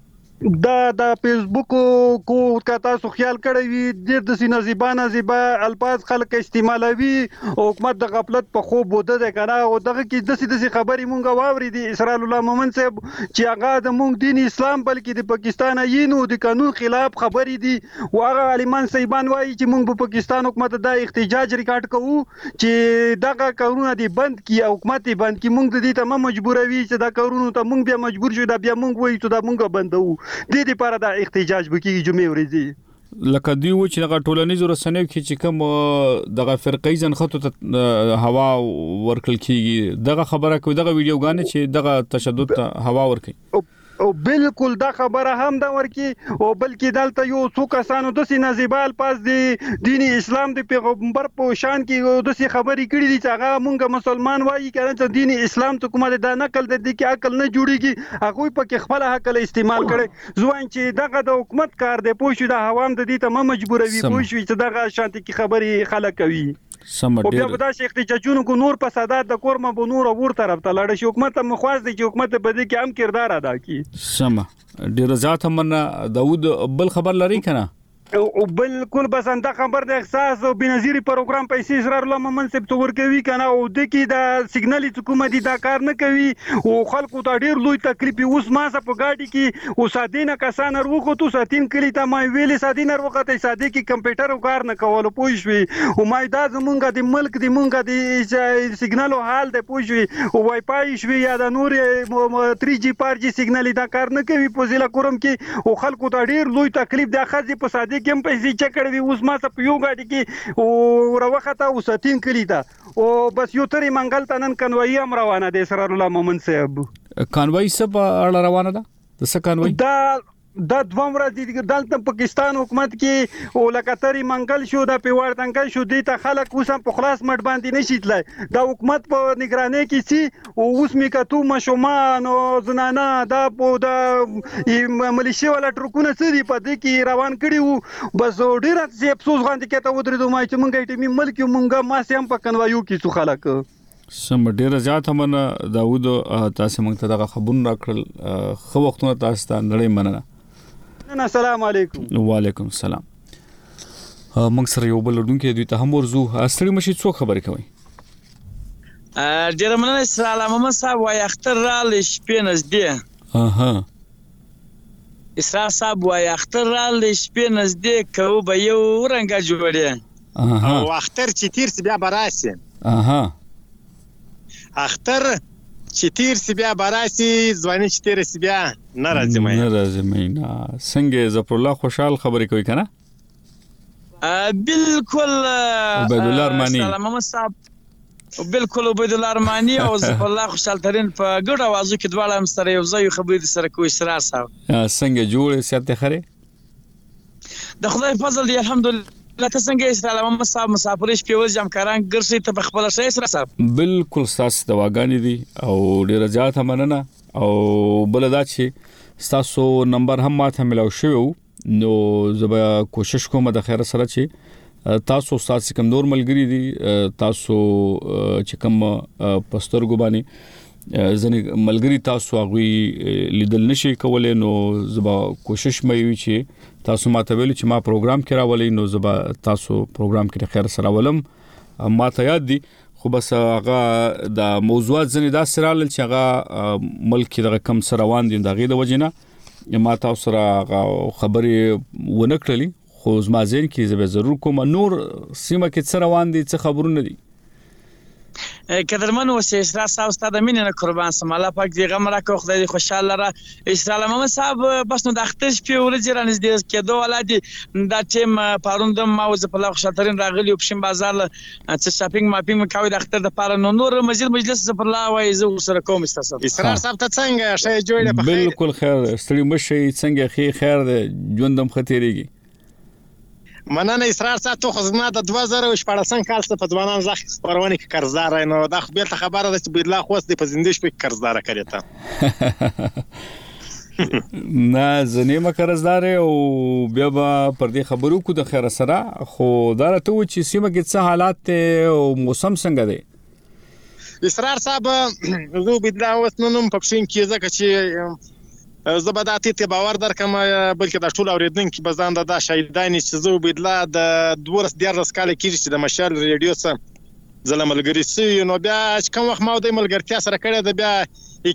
دا د فیسبوک کو کتا سو خیال کړی وي د سینه زیبانه زیبا الفاظ خلک استعمالوي او حکومت د غفلت په خو بوده ده کنه او دغه کې د سې خبري مونږه واوري دي اسرائیل الله مومن صاحب چې هغه د مونږ دین اسلام بلکې د پاکستان یینو د قانون خلاف خبري دي او هغه عالمان صاحبان وایي چې مونږ په پاکستان حکومت د احتجاج ریکارډ کوو چې دغه کارونه دي بند کی حکومت دي بند کی مونږ د دې ته مجبوروي چې دا کارونه ته مونږ بیا مجبور شو دا بیا مونږ وایي چې دا مونږه بندو د دې لپاره دا احتجاج وکړي جمعې ورځې لکه دی و چې دغه ټولنیز رسنیو کې چې کوم دغه فرقې ځن خطو ته هوا ورکل کیږي دغه خبره کوي دغه ویډیوګانې چې دغه تشدد ته هوا ورکي او بالکل دا خبره هم دا ورکی او بلکې دلته یو څو کسانو د سینه زیبال پاس دی دین اسلام د پیغمبر په شان کې د سې خبرې کړې دي چې هغه مونږ مسلمان وایي کړه چې دین اسلام ته کومه دا نقل د دې کې عقل نه جوړيږي هغه په کې خپل عقل استعمال کړي ځوان چې دغه د حکومت کار دی پوه شو د عوام د دې ته مجبوروي پوه شو چې دغه شانتي کې خبرې خلک کوي سم ډیر او بیا د احتجاجونو کو نور فسادات د کورمه بو نور ور طرف ته لاړ شي حکومت مخواز دي چې حکومت په دې کې هم کردار ادا کړي سم ډیر ذات هم داوود بل خبر لري کنه او بالکل بس انده خبر د احساس او بنظیری پروګرام پیسې اسرار الله مومن صاحب تو ورکوي کنه او د کی دا سیګنال حکومت دا کار نه کوي او خلکو ته ډیر لوی تکلیف اوس ما څه په گاډي کې او سادینه کسان ورغو تو ساتین کلی ته ما ویلې سادینه ورغته ساده کې کمپیوټر کار نه کول پوښوي او ما دا زمونږه د ملک د مونږه د سیګنال حال د پوښوي او وای پای شوي یا د نور تری جی فور جی سیګنال دا کار نه کوي په ضلع کوم کې او خلکو ته ډیر لوی تکلیف د خځې په ساده کوم پیسې چکړې وي اوس ما ته په یو غاډي کې او راوخته او ساتین کلی دا او بس یو ترې منګل تنن کنوي هم روانه دي اسرار الله مومن صاحب کنوي سب اړه روانه ده د څه کنوي دا دا دوم ورځ دلته پاکستان حکومت کې او لکاتري منګل شو دا پیوړ تنګل شو دي ته خلک اوس په خلاص مټ باندې نشیتلای دا حکومت په نگرانۍ کې سي او اوس میکاتو مشومان او زنانه دا په دا ملیشیا ولا ټرکونه سړي په دې کې روان کړي وو بس ډیر څه افسوس غاندې کته ودرې دوه چې مونږه ټیمي ملک مونږه ما سم په کنوایو کې څو خلک سم ډیر زیات هم داوود تاسو مونږ ته دا خبرونه راکړل خو وختونه تاسو ته نړۍ مننه السلام علیکم وعلیکم السلام موږ سره یو بل لرونکي دوی ته هم ورزو استری مشي څو خبرې کوي ا ډیر مننه اسلام محمد صاحب وای اختر را لشپې نږدې اها اسلام صاحب وای اختر را لشپې نږدې کو به یو رنګ جوړه او اختر چې تیر بیا براسي اها اختر چې تیر سی بیا براسي ځواني چې تیر سی بیا نه راځي مې نه راځي مې نه څنګه ظفر الله خوشحال خبرې کوي کنه بالکل عبید الله ارمانی سلام محمد صاحب بالکل عبید الله ارمانی او ظفر الله خوشحال ترين په ګډ اوازو کې دواړه هم سره یو ځای خبرې سره کوي اسرار صاحب څنګه جوړ سیاست خره د خدای فضل دی الحمدلله لکه څنګه اسرائیل محمد صاحب مسافرش په وځ جمکاران ګرځي ته په خپل شي سره صاحب بالکل تاسو دواګانی دي او ډیر زیات مننه او بل دا چې تاسو نمبر هم ماته ملو شو نو زبا کوشش کوم د خیر سره چې تاسو تاسو کوم نور ملګری دي تاسو چې کوم پستر ګبانی ځنې ملګری تاسو هغه لیدل نشي کولای نو زبا کوشش مې وی چې تاسو ماته ویل چې ما پروګرام کې راولې نو زبا تاسو پروګرام کې خیر سره ولم ماته یاد دي خو بس هغه د موضوعات ځنې دا سره چې هغه ملک د کم سره روان دي دغه د وجنه ما تاسو سره خبرې ونکړلې خو زما ځین کې زبا ضرور کوم نور سیمه کې سره روان دي څه خبرونه دي قدرمن اوسه اسرار صاحب ستاسو د مینې نه قربان سم الله پاک دې غم راکړي خدای دې خوشاله را اسرار محمد صاحب بس نو د اختر شپې ورځې رانږدې کېدو ولادي دا ټیم پاروند ما وز په لغ شاترین راغلی په شین بازار چې شاپینګ ماپینګ کوي د اختر د پاره نو نور مجلس مجلس پر الله وای زه سره کوم استاسو اسرار صاحب ته څنګه شې جوړه په خیر بالکل خیر ستړي مشي څنګه خیر خیر دې ژوندم خطرېږي مننه اسرار صاحب تو خدمت د دوه زره شپږ کال څخه په ځوانان ځخ پرونه کې قرضدار نو دا خو به خبره ده چې بيدلا خوست د پزندش په قرضدار کړی ته نه زنه قرضدار او بیا پر دې خبرو کو د خیر سره خو دا ته و چې سیمه کې څه حالات او موسم څنګه دی اسرار صاحب زه بيدلا وست نوم په پښین کې ځکه چې زبداتي ته باور درکم بلکې د ټول اوریدونکو بزاند د شاهدانی چې زه بيدلا د دورس دیارس کال کې چې د مشال ریډیو سره زله ملګری سي نو بیا کوم وخت ما د ملګرتیا سره کړه د بیا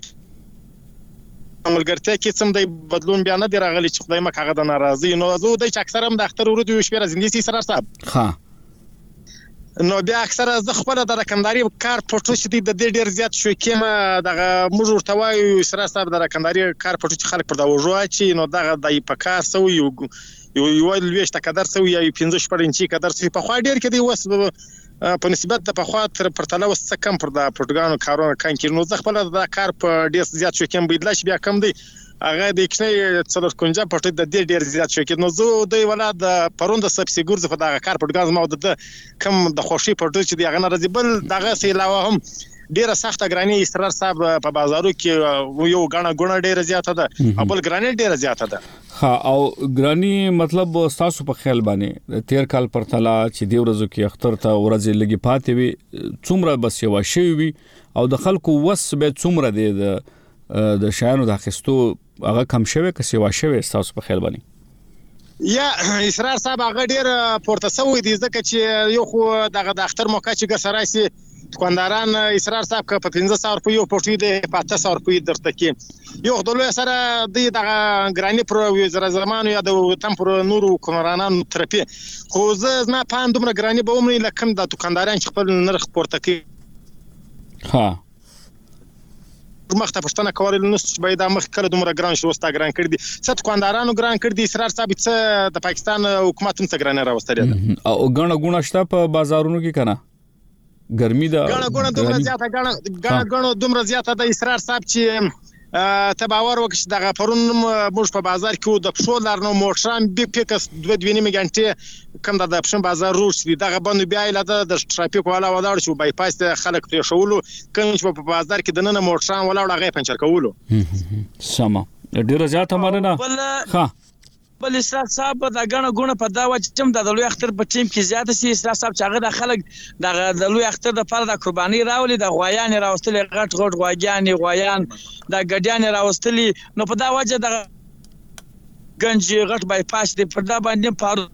ملګرتیا کې څم د بدلون بیا نه دی راغلی چې خدای مکه هغه د ناراضي نو زه د چا اکثر هم د اختر ورته یو شپه زندگی سي سره صاحب ها نو بیا اکثر زه خپل د رقمداري کار پټو چې د ډېر ډېر زیات شو کېما دغه موږ ورته وایو سره صاحب د رقمداري کار پټو چې خلک پر دا وژو چې نو دغه د پکار سو یو یو یو لويشت قدر سو یا پنځه شپږ انچي قدر سو په خوا ډېر کې دی وس په نسبت د په خوا تر پرتله وس کم پر د پروتګانو کارونه کان کې نو زه خپل د کار په ډېر زیات شو کېم بيدلا چې بیا کم دی هغه د کښنه څلور کنجه پټ د ډېر ډېر زیات شو کې نو زه د ولادت پروند سبسي ګورځ په دغه کار پټګاز ما د کم د خوشي پټ چې دغه نه راځي بل دغه سي علاوه هم ډیره سخته ګرانی اسرار صاحب په بازارو کې یو غاڼه غونه ډیره زیاته ده خپل ګرانی ډیره زیاته ده ها او ګرانی مطلب تاسو په خیال باندې تیر کال پرتلا چې دی ورځو کې اختر ته ورځې لګي پاتې وي څومره بس یو شی وي او د خلکو وس به څومره دی د د شایانو د اخستو هغه کم شوی که سیوا شوی تاسو په خیال باندې یا اسرار صاحب هغه ډیر پورته سوی دی ځکه چې یو خو دغه د اختر موقع چې ګسراسي دکانداران اسرار صاحب که په پنځه سوه روپیو پټوي د په اته سوه روپیو درته کې یو خدای سره د دغه ګرانی پر وزیر زمانو یا د تم پر نورو کومرانان ترپی خو زه ما پام دومره ګرانی به ومني لکه د دکانداران چې خپل نرخ پورته کوي ها مخته پښتنه کول نو چې باید مخ کړه دومره ګران شو ستا ګران کړ دي ست دکاندارانو ګران کړ دي اسرار صاحب څه د پاکستان حکومت هم څه ګران راوستل دي او غاڼه غونه شته په بازارونو کې کنه ګرمي ده غاڼه غونه دومره زیاته غاڼه غاڼه دومره زیاته د اسرار صاحب چې ته باور وکړه دغه پرون موږ په بازار کې د پښو لارنو موټران بي پیکس دوه دوه نیمه غنټه کم د پښن بازار روش دي دغه باندې بیا له د ټرافیک والا ولاړ شو بای پاس خلک پرې شولو کوم چې په بازار کې د نن موټران ولاړ هغه پنچر کولو سما ډیره زیاته مننه ها بل اسرار صاحب د غاڼه غونه په دا وجه چې د لوی اختر په ټیم کې زیات سي اسرار صاحب چې هغه د خلک د لوی اختر د پر د قرباني راولي د غوایان راوستل غټ غټ غواګان غوایان د ګډیان راوستل نو په دا وجه د گنج غټ بای پاس دی پر دا باندې پاره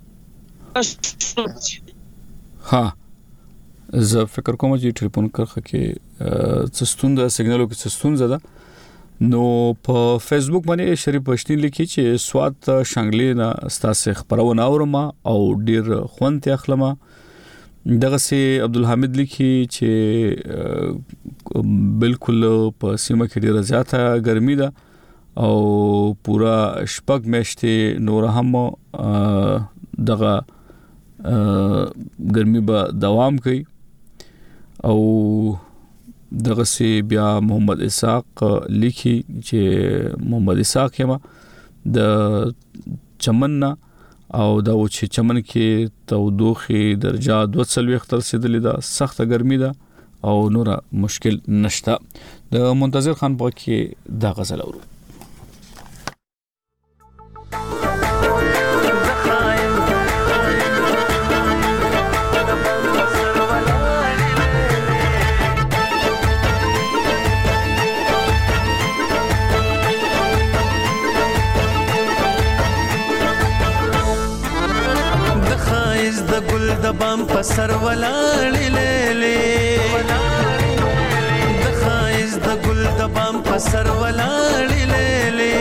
ها زه فکر کوم چې ټلیفون کرخه کې څستون د سیګنالو کې څستون زده نو په فیسبوک باندې شریف پښتین لیکي چې سواد شانګلی نه ستاسو خبرونه اورم او ډیر خوند ته اخلم دغه سي عبدالحمید لیکي چې بالکل په سیمه کې ډیره زیاته ګرمي ده او پورا شپږ میاشتې نور هم دغه ګرمي به دوام کوي. او دغه سي بیا محمد اسحاق لیکي چې محمد اسحاق یما د چمننا او دا و چې چمن کې تودوخه درجه دوه څلوېښت تر رسیدلې ده، سخته ګرمي ده او نور مشکل نشته. د منتظر خان په کې دا غزل اورو. د بام پسر ولاړې لېلې د خایز د ګل د بام پسر ولاړې لېلې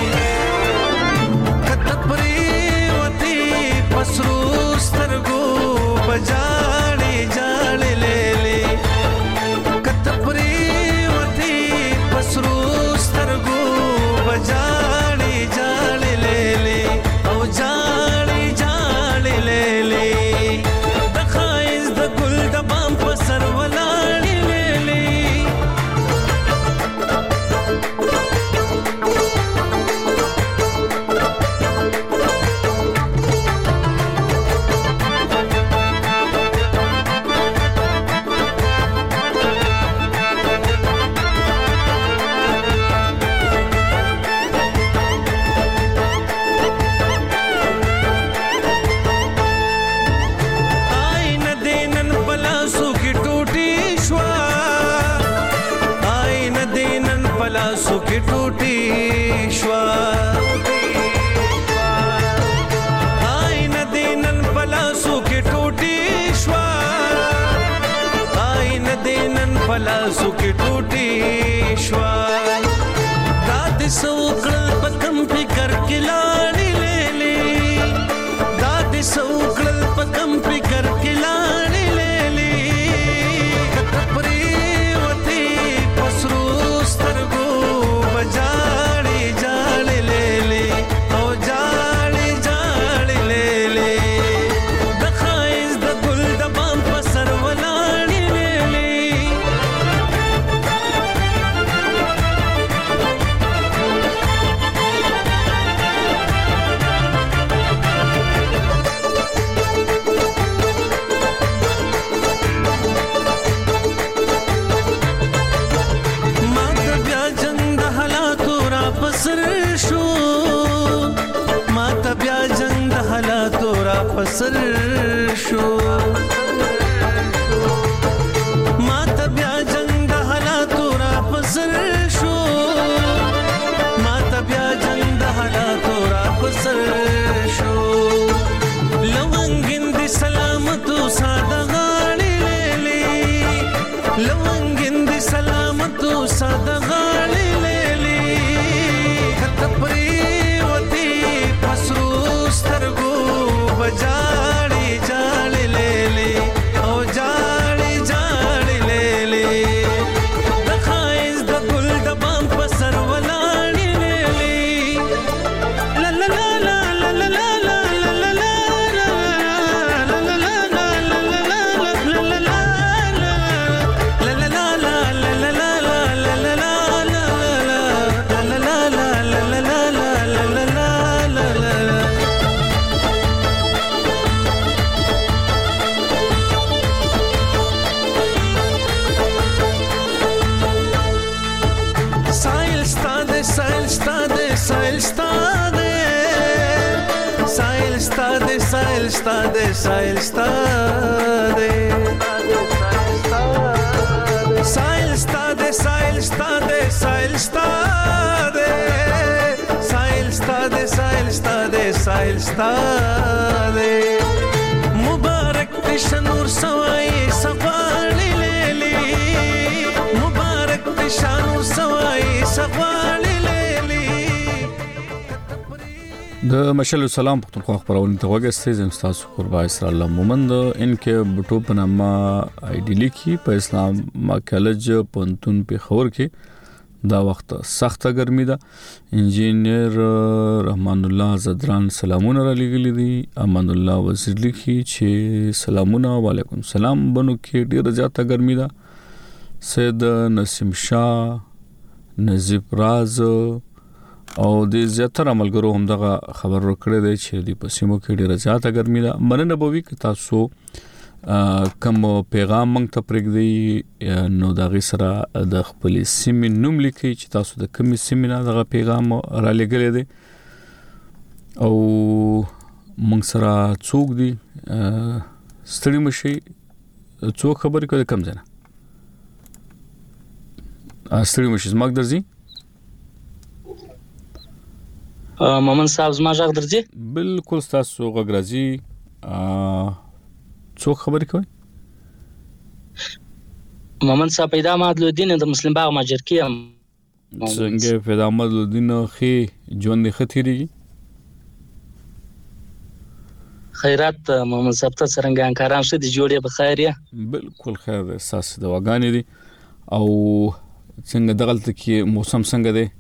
کته پرې وتی پسرو سترګو بجاړې جاړې لېلې کته پرې وتی پسرو سترګو بجاړې جاړې لېلې او جاړې جاړې لېلې پلاسو کې ټوټي شوا داد سوکړل پکم فکر کې لاړې لېلې داد سوکړل پکم فکر کې لاړې لېلې کتپري وتی پسرو سترګو بجاړې جاړې لېلې او جاړې جاړې لېلې د خایز د ګل د بام پسر ولاړې لېلې پسر شو ما ته بیا جنگ د حالاتو را پسر شو ما ته بیا جنگ د حالاتو را پسر شو لونګین دي سلامتو ساده غاړي لېلې لونګین دي سلامتو ساده غاړي لېلې کتپري وتی پسرو سترګو جاړې جاړې لېلې او جاړې جاړې لېلې د خایز د ګل د بام په سر ولاړې لېلې لا لا لا لا لا لا لا لا لا لا سایل ستاده سایل ستاده سایل ستاده سایل ستاده سایل ستاده سایل ستاده سایل ستاده سایل ستاده مبارک شنور سوای سفاړې لېلې مبارک شنور سوای سفاړې د مشل سلام پختونخوا خبرونه ته وګورئ زم تاسو قربا اسرا الله مومند ان کې بټو پنامه ایډیلی کې په اسلام ما کالج پونتون په خور کې دا وخت سخت ګرمي ده. انجینیر رحمان الله زدران سلامونه را لګلې دي. امان الله وزیر لیکي چې سلامونه وعلیکم سلام بنو کې ډیره زیاته ګرمي ده. سید نسیم شاه نظیف راز او د زیاتره ملګرو هم دغه خبر ورکړی دی چې د پسیمو کې ډیره زیاته ګرمي ده. مننه به وي که تاسو کوم پیغام موږ ته پرېږدئ نو د هغې سره د خپلې سیمې نوم لیکئ چې تاسو د کومې سیمې نه دغه پیغام را لېږلی دی او موږ سره څوک دي. ستړي مه شئ. څوک خبرې کوي د کوم ځای نه؟ ستړي مه شئ. زما غږ درځي؟ مومن صاحب زما غږ درځي؟ بالکل ستاسو غږ راځي. څوک خبرې کوي؟ مومن صاحب پیدا احمد لودین د مسلم باغ ماجرکی هم. څنګه پیدا احمد لودین خې ژوند ښه تېرېږي؟ خیرات مومن صاحب ته څرنګه همکاران ښه دي جوړ یې په خیر یې؟ بالکل خیر دی. ستاسې دواګانې دي او څنګه دغلته کې موسم څنګه دی؟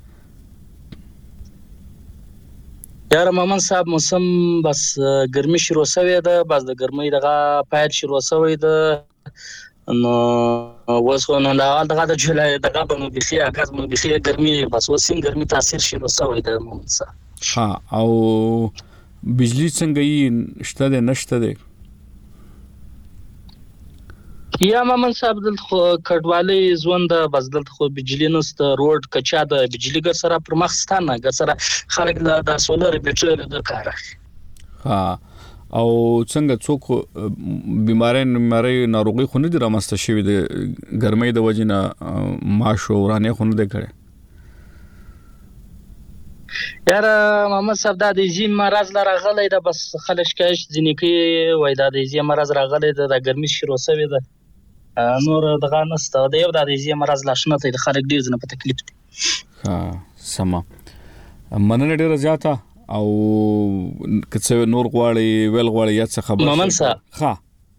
یاره مومن صاحب موسم بس ګرمي شروع شوې ده. بس د ګرمۍ دغه پیل شروع شوی ده نو اوس خو نو دغه د جولای دغه به نو بخي اګاز مو بخي ګرمي بس اوس هم ګرمي تاثیر شروع شوی ده مومن صاحب. ها او بجلی څنګه یې شته ده نشته ده؟ یا مومن صاحب دلته خو کډوالۍ ژوند ده. بس دلته خو بجلی نشته. روډ کچا ده بجلی ګر سره پر مخ ستانه ګر سره خلک د سولر بیټرۍ د کار اخلي. ها او څنګه څوک بیماری بیماری ناروغي خو نه دي رامنځته شوي د ګرمۍ د وجې نه ماش او ورانې خو نه دی کړی؟ یاره محمد صاحب دا د زی مرض لا راغلی ده. بس خلک شکایت ځینې کوي وایي دا د زی مرض راغلی ده د ګرمي شروع شوې ده نور دغه نشته. د یو د زی مرض لا شنه ته د خلک ډېر ځنه په تکلیف دي. ها سمه مننه ډیره زیاته. او که څه نور غواړي ویل غواړي یا څه خبر محمد صاحب؟ ها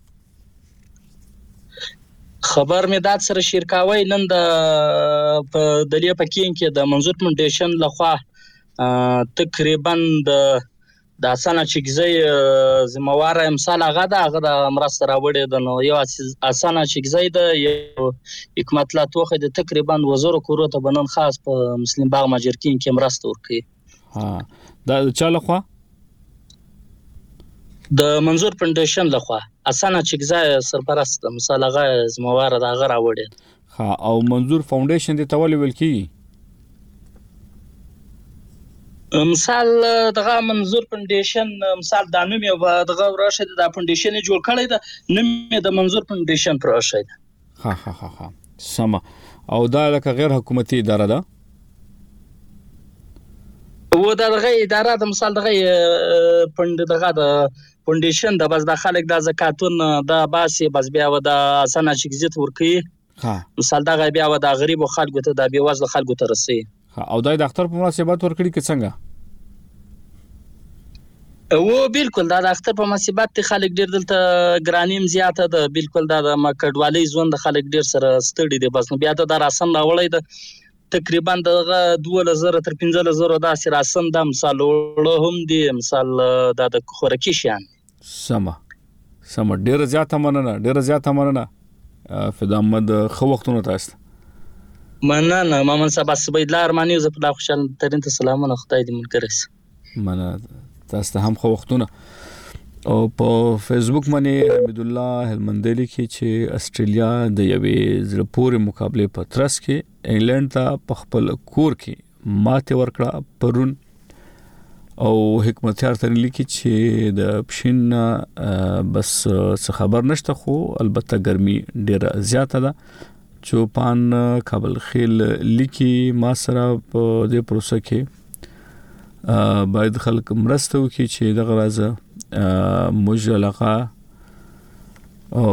خبر مې دات سره شیر کاوی نن د په دلیه پکین کې د منظور فاونډیشن لخوا تقریبا د د اسانه چګزی زمواره امسال هغه د هغه د مرسته راوړې ده. نو یو اسانه چګزی د یو حکمت الله توخه د تقریبا وزارت کورو ته بنن خاص په مسلم باغ ماجرکین کې مرسته ورکړي. ها دا چا لخوا؟ د منظور فاونډیشن لخوا اسانه چګزی سرپرست مثال هغه زمواره د هغه راوړې. ها او منظور فاونډیشن د تولې ویل کی مثال دغه منظور فاونډیشن مثال د نوم یو دغه راشه د فاونډیشن جوړ کړی ده نوم د منظور فاونډیشن پروژه ده. ها ها ها ها سم. او دا لکه غیر حکومتي اداره ده؟ و دغه اداره د مثال دغه فند دغه د فاونډیشن د بس د خلک د زکاتون د باسي بس بیا و د اسانه چګزیت ورکي. ها مثال دغه بیا و د غریب خلکو ته د بیا وزل خلکو ته رسي. او دای د اختر په مناسبت ورکړي کې څنګه؟ او بالکل دا د اختر په مناسبت ته خلک ډیر دلته ګرانیم زیاته ده. بالکل دا د مکډوالۍ ژوند خلک ډیر سره ستړي دي. بس نو بیا د راسن راوړی ده تقریبا دغه دوه زره تر پنځه زره داسې راسن د مثال وړو هم دي مثال د خوراکي شیان. سمه سمه ډیر زیاته مننه ډیر زیاته مننه فدا احمد خو وختونه تاسو مننه مومن صاحب. سبیدلا ارمانیو زه په دا خوشاله ترين ته سلامونه خدای دې ملګری سي. مننه تاسو ته هم خو وختونه. او په فیسبوک باندې حمید الله هلمندلی کې چې استرالیا د یوې زړه پورې مقابله په ترس کې انګلند ته په خپل کور کې ماته ورکړه پرون. او حکمت یار تر لیکي چې د پښین بس څه خبر نشته خو البته ګرمي ډیره زیاته ده. چوپان کابل خیل لیکي ما سره په دې پروسه کې باید خلک مرسته وکړي چې دغه راځه موږ علاقه او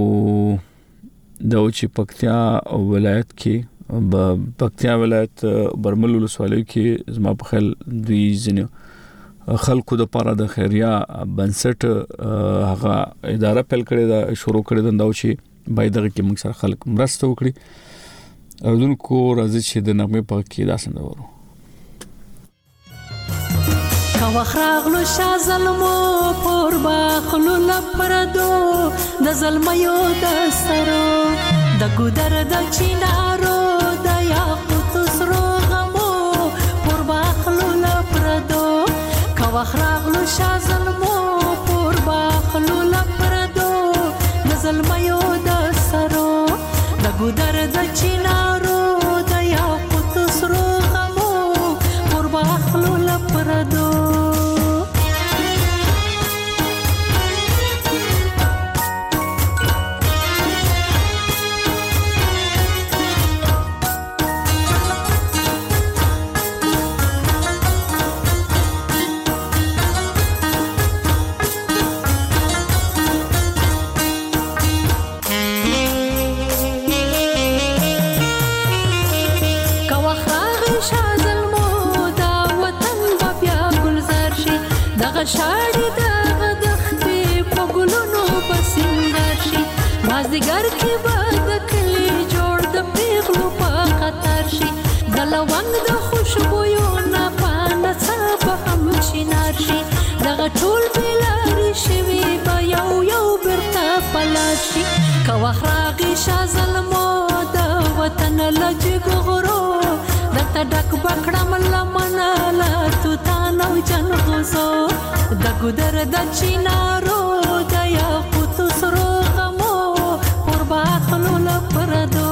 د اوچی پکتیا ولایت کې په پکتیا ولایت برمل ولسوالۍ کې زما په خیال دوی ځنه خلکو د پاره د خیریا بنسټ هغه اداره پیل کړې ده شروع کړې ده دا چې باید دغه کې موږ سره خلک مرسته وکړي او دونکو راځي چې د نغمه په کې دا سندورو کا وخراغلو شا ظلمو پر باخلو لپردو د ظلميو د سرو د ګودر د چینارو د یاقوت سرو غمو پر باخلو لپردو کا وخراغلو شا ظلمو پر باخلو لپردو د ظلميو د سرو د ګودر د چینارو د یاقوت سرو غمو پر باخلو لپردو شاړې د دختې په ګلونو بسنګر شي مازدیګر کې به د کلي جوړ د پیغلو په خطر شي د لونګ د خوشبویو نه پانه څه به هم شینار شي دغه ټول بلاري شوي به یو یو بیرته پلار شي که وخت راغی شا ظلمو د وطن له جګو غرو درته ډک به کړم لمنه له توتان او جنغوزو د ګودر د چینارو د یاقوت سرو غمو پر باخلو لپردو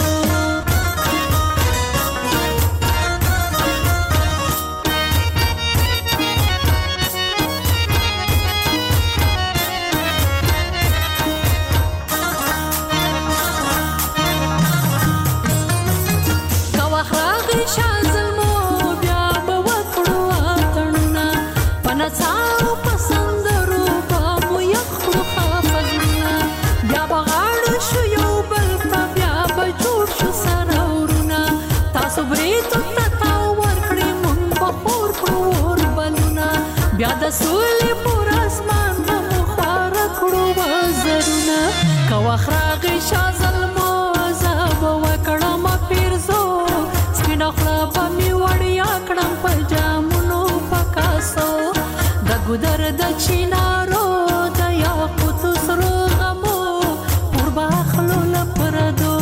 بیا د سولې پر اسمان په خوار کړو وزرونه که وخت راغی شا ظلمو زه به وکړم پیرزو سپینه خوله به مې وړیا کړم په جامونو په کاسو د ګودر د چینارو د یاقوت سرو غمو پر باخلو لپردو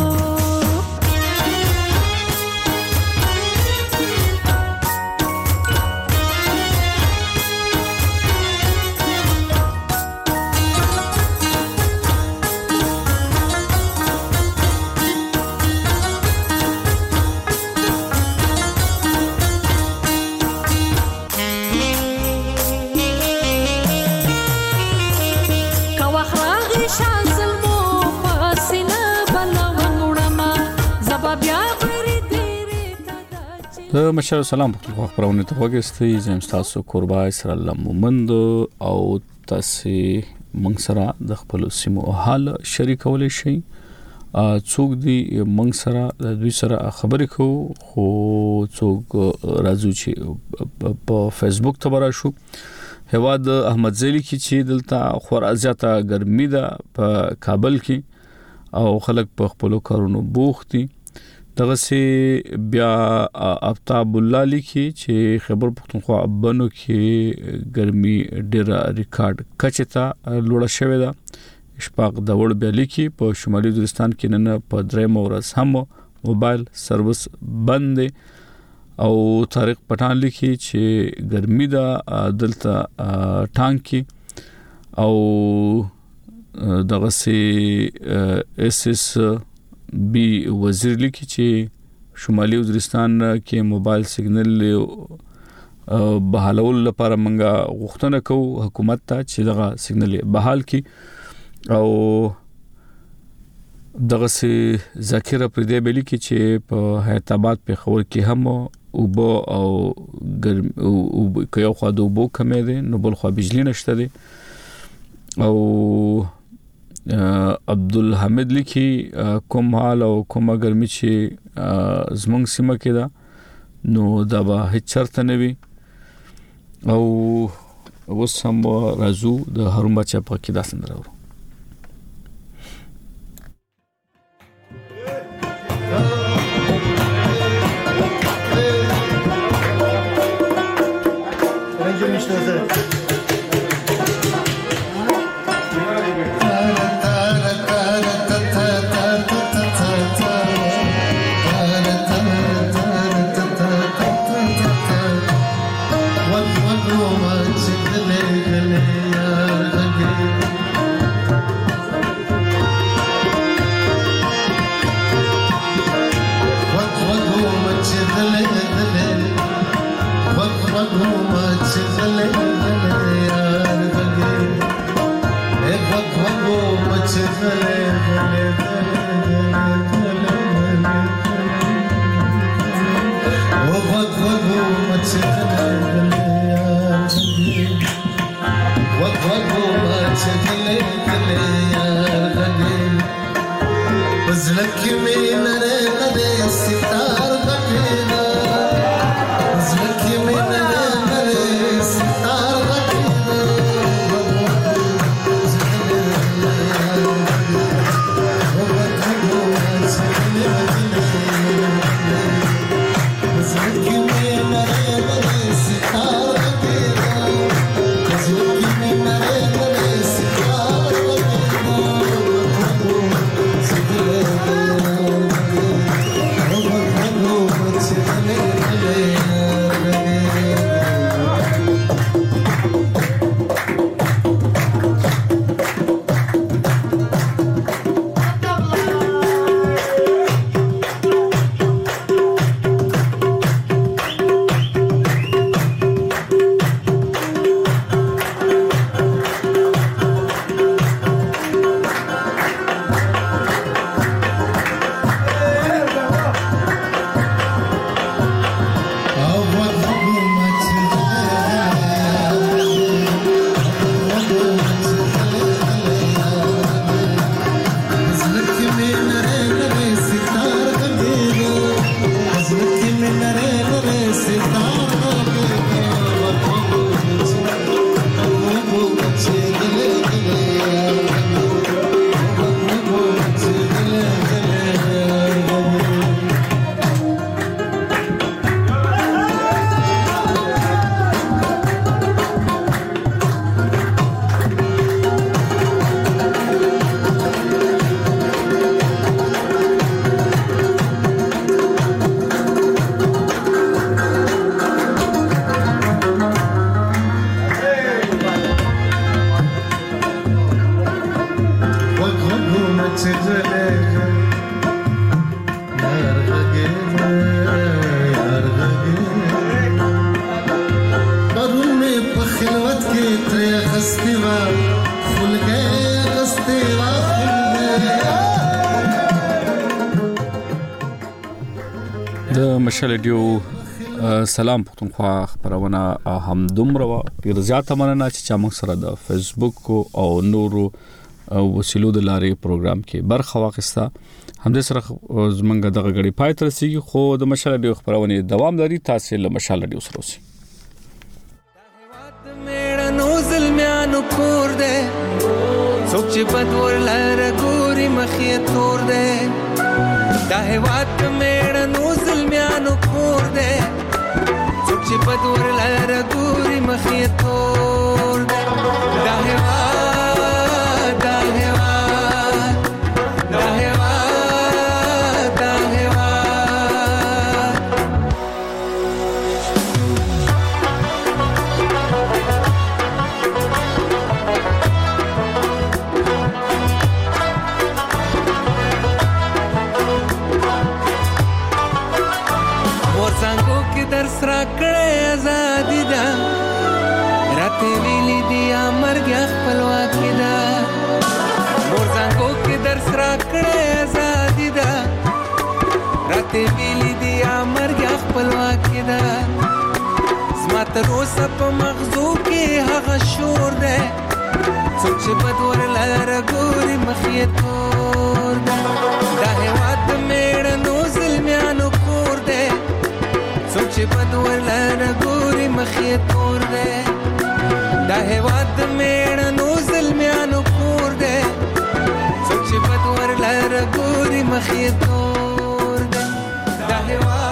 د مشر سلام په خبرونه ته وګستئ زم تاسو قربا اسرائیل مومند او تاسو موږ سره د خپل سیمو حال شریکول شي څوک دی موږ سره د دوی سره خبرې کوو خو څوک راځو چې په فیسبوک ته براشو هوا د احمد زیلی کی چې دلته خور ازاته ګرمي ده په کابل کې او خلک په خپل کارونو بوختي دغه سي بیا افتاب الله لیکي چې خبر پختونخوا بنو کې ګرمي ډیره ریکارډ کچتا لوړه شوې ده اشفاق د وړ بیا لیکي په شمالي وزیرستان کې نن په درې مورس هم موبایل سرویس بند او طارق پټان لیکي چې ګرمي ده دلته ټانکی او دغه سي اس اس بي وزیر لیکي چې شمالي وزیرستان کې موبایل سیګنل بحالول لپاره منګه غوښتنه کوو حکومت ته چې دغه سیګنل بحال کړي او دغه سي ذخیره پر دې بلی کې چې په حیدرآباد په خور کې هم او بو او ګرم او کيو خو د بو کمې دي نو بل خو بجلی نشته دي او عبدالحمید لیکي کوم حال او کومه ګرمي چې زمونږ سیمه کې ده نو دا به هیڅ چرته نه وي او اوس هم راځو د هارون بچا په کې دا سندره ورو مشال ډیو سلام پښتونخوا خبرونه هم دومره ډیر زیاته مننه چې موږ سره د فیسبوک او نورو وسیلو د لارې پروګرام کې برخه واخیسته همدې سره زمونږ دغه غړي پای تر سیږي خو د مشال ډیو خبرونه دوام لري تاسو له مشال ډیو سره اوسئ میړه نو ظلمانو کور دے څوک چې بدور لاره ګوري مخې تور دے دا هوات میړه نو ظلمانو کور دے څوک چې بدور لاره ګوري مخې تور دے دا هوات دا هوات دا هوات دا هوات څنګه کې درس را کړې ازادي ده راته ویلې دي امرګ خپلواکي ده مور څنګه کې درس را کړې ازادي ده راته ویلې دي امرګ خپلواکي ده زما تر اوسه په مغزو کې هغه شور ده څوک چې بدور لاره ګوري مخې تور ده دا هواد میړه نو ظلمانو کور ده څوک چې چې بدور لاره ګوري مخې تور دی دا هیواد د میړنو زلمیانو کور دی څوک چې بدور لاره ګوري مخې تور دی دا هیواد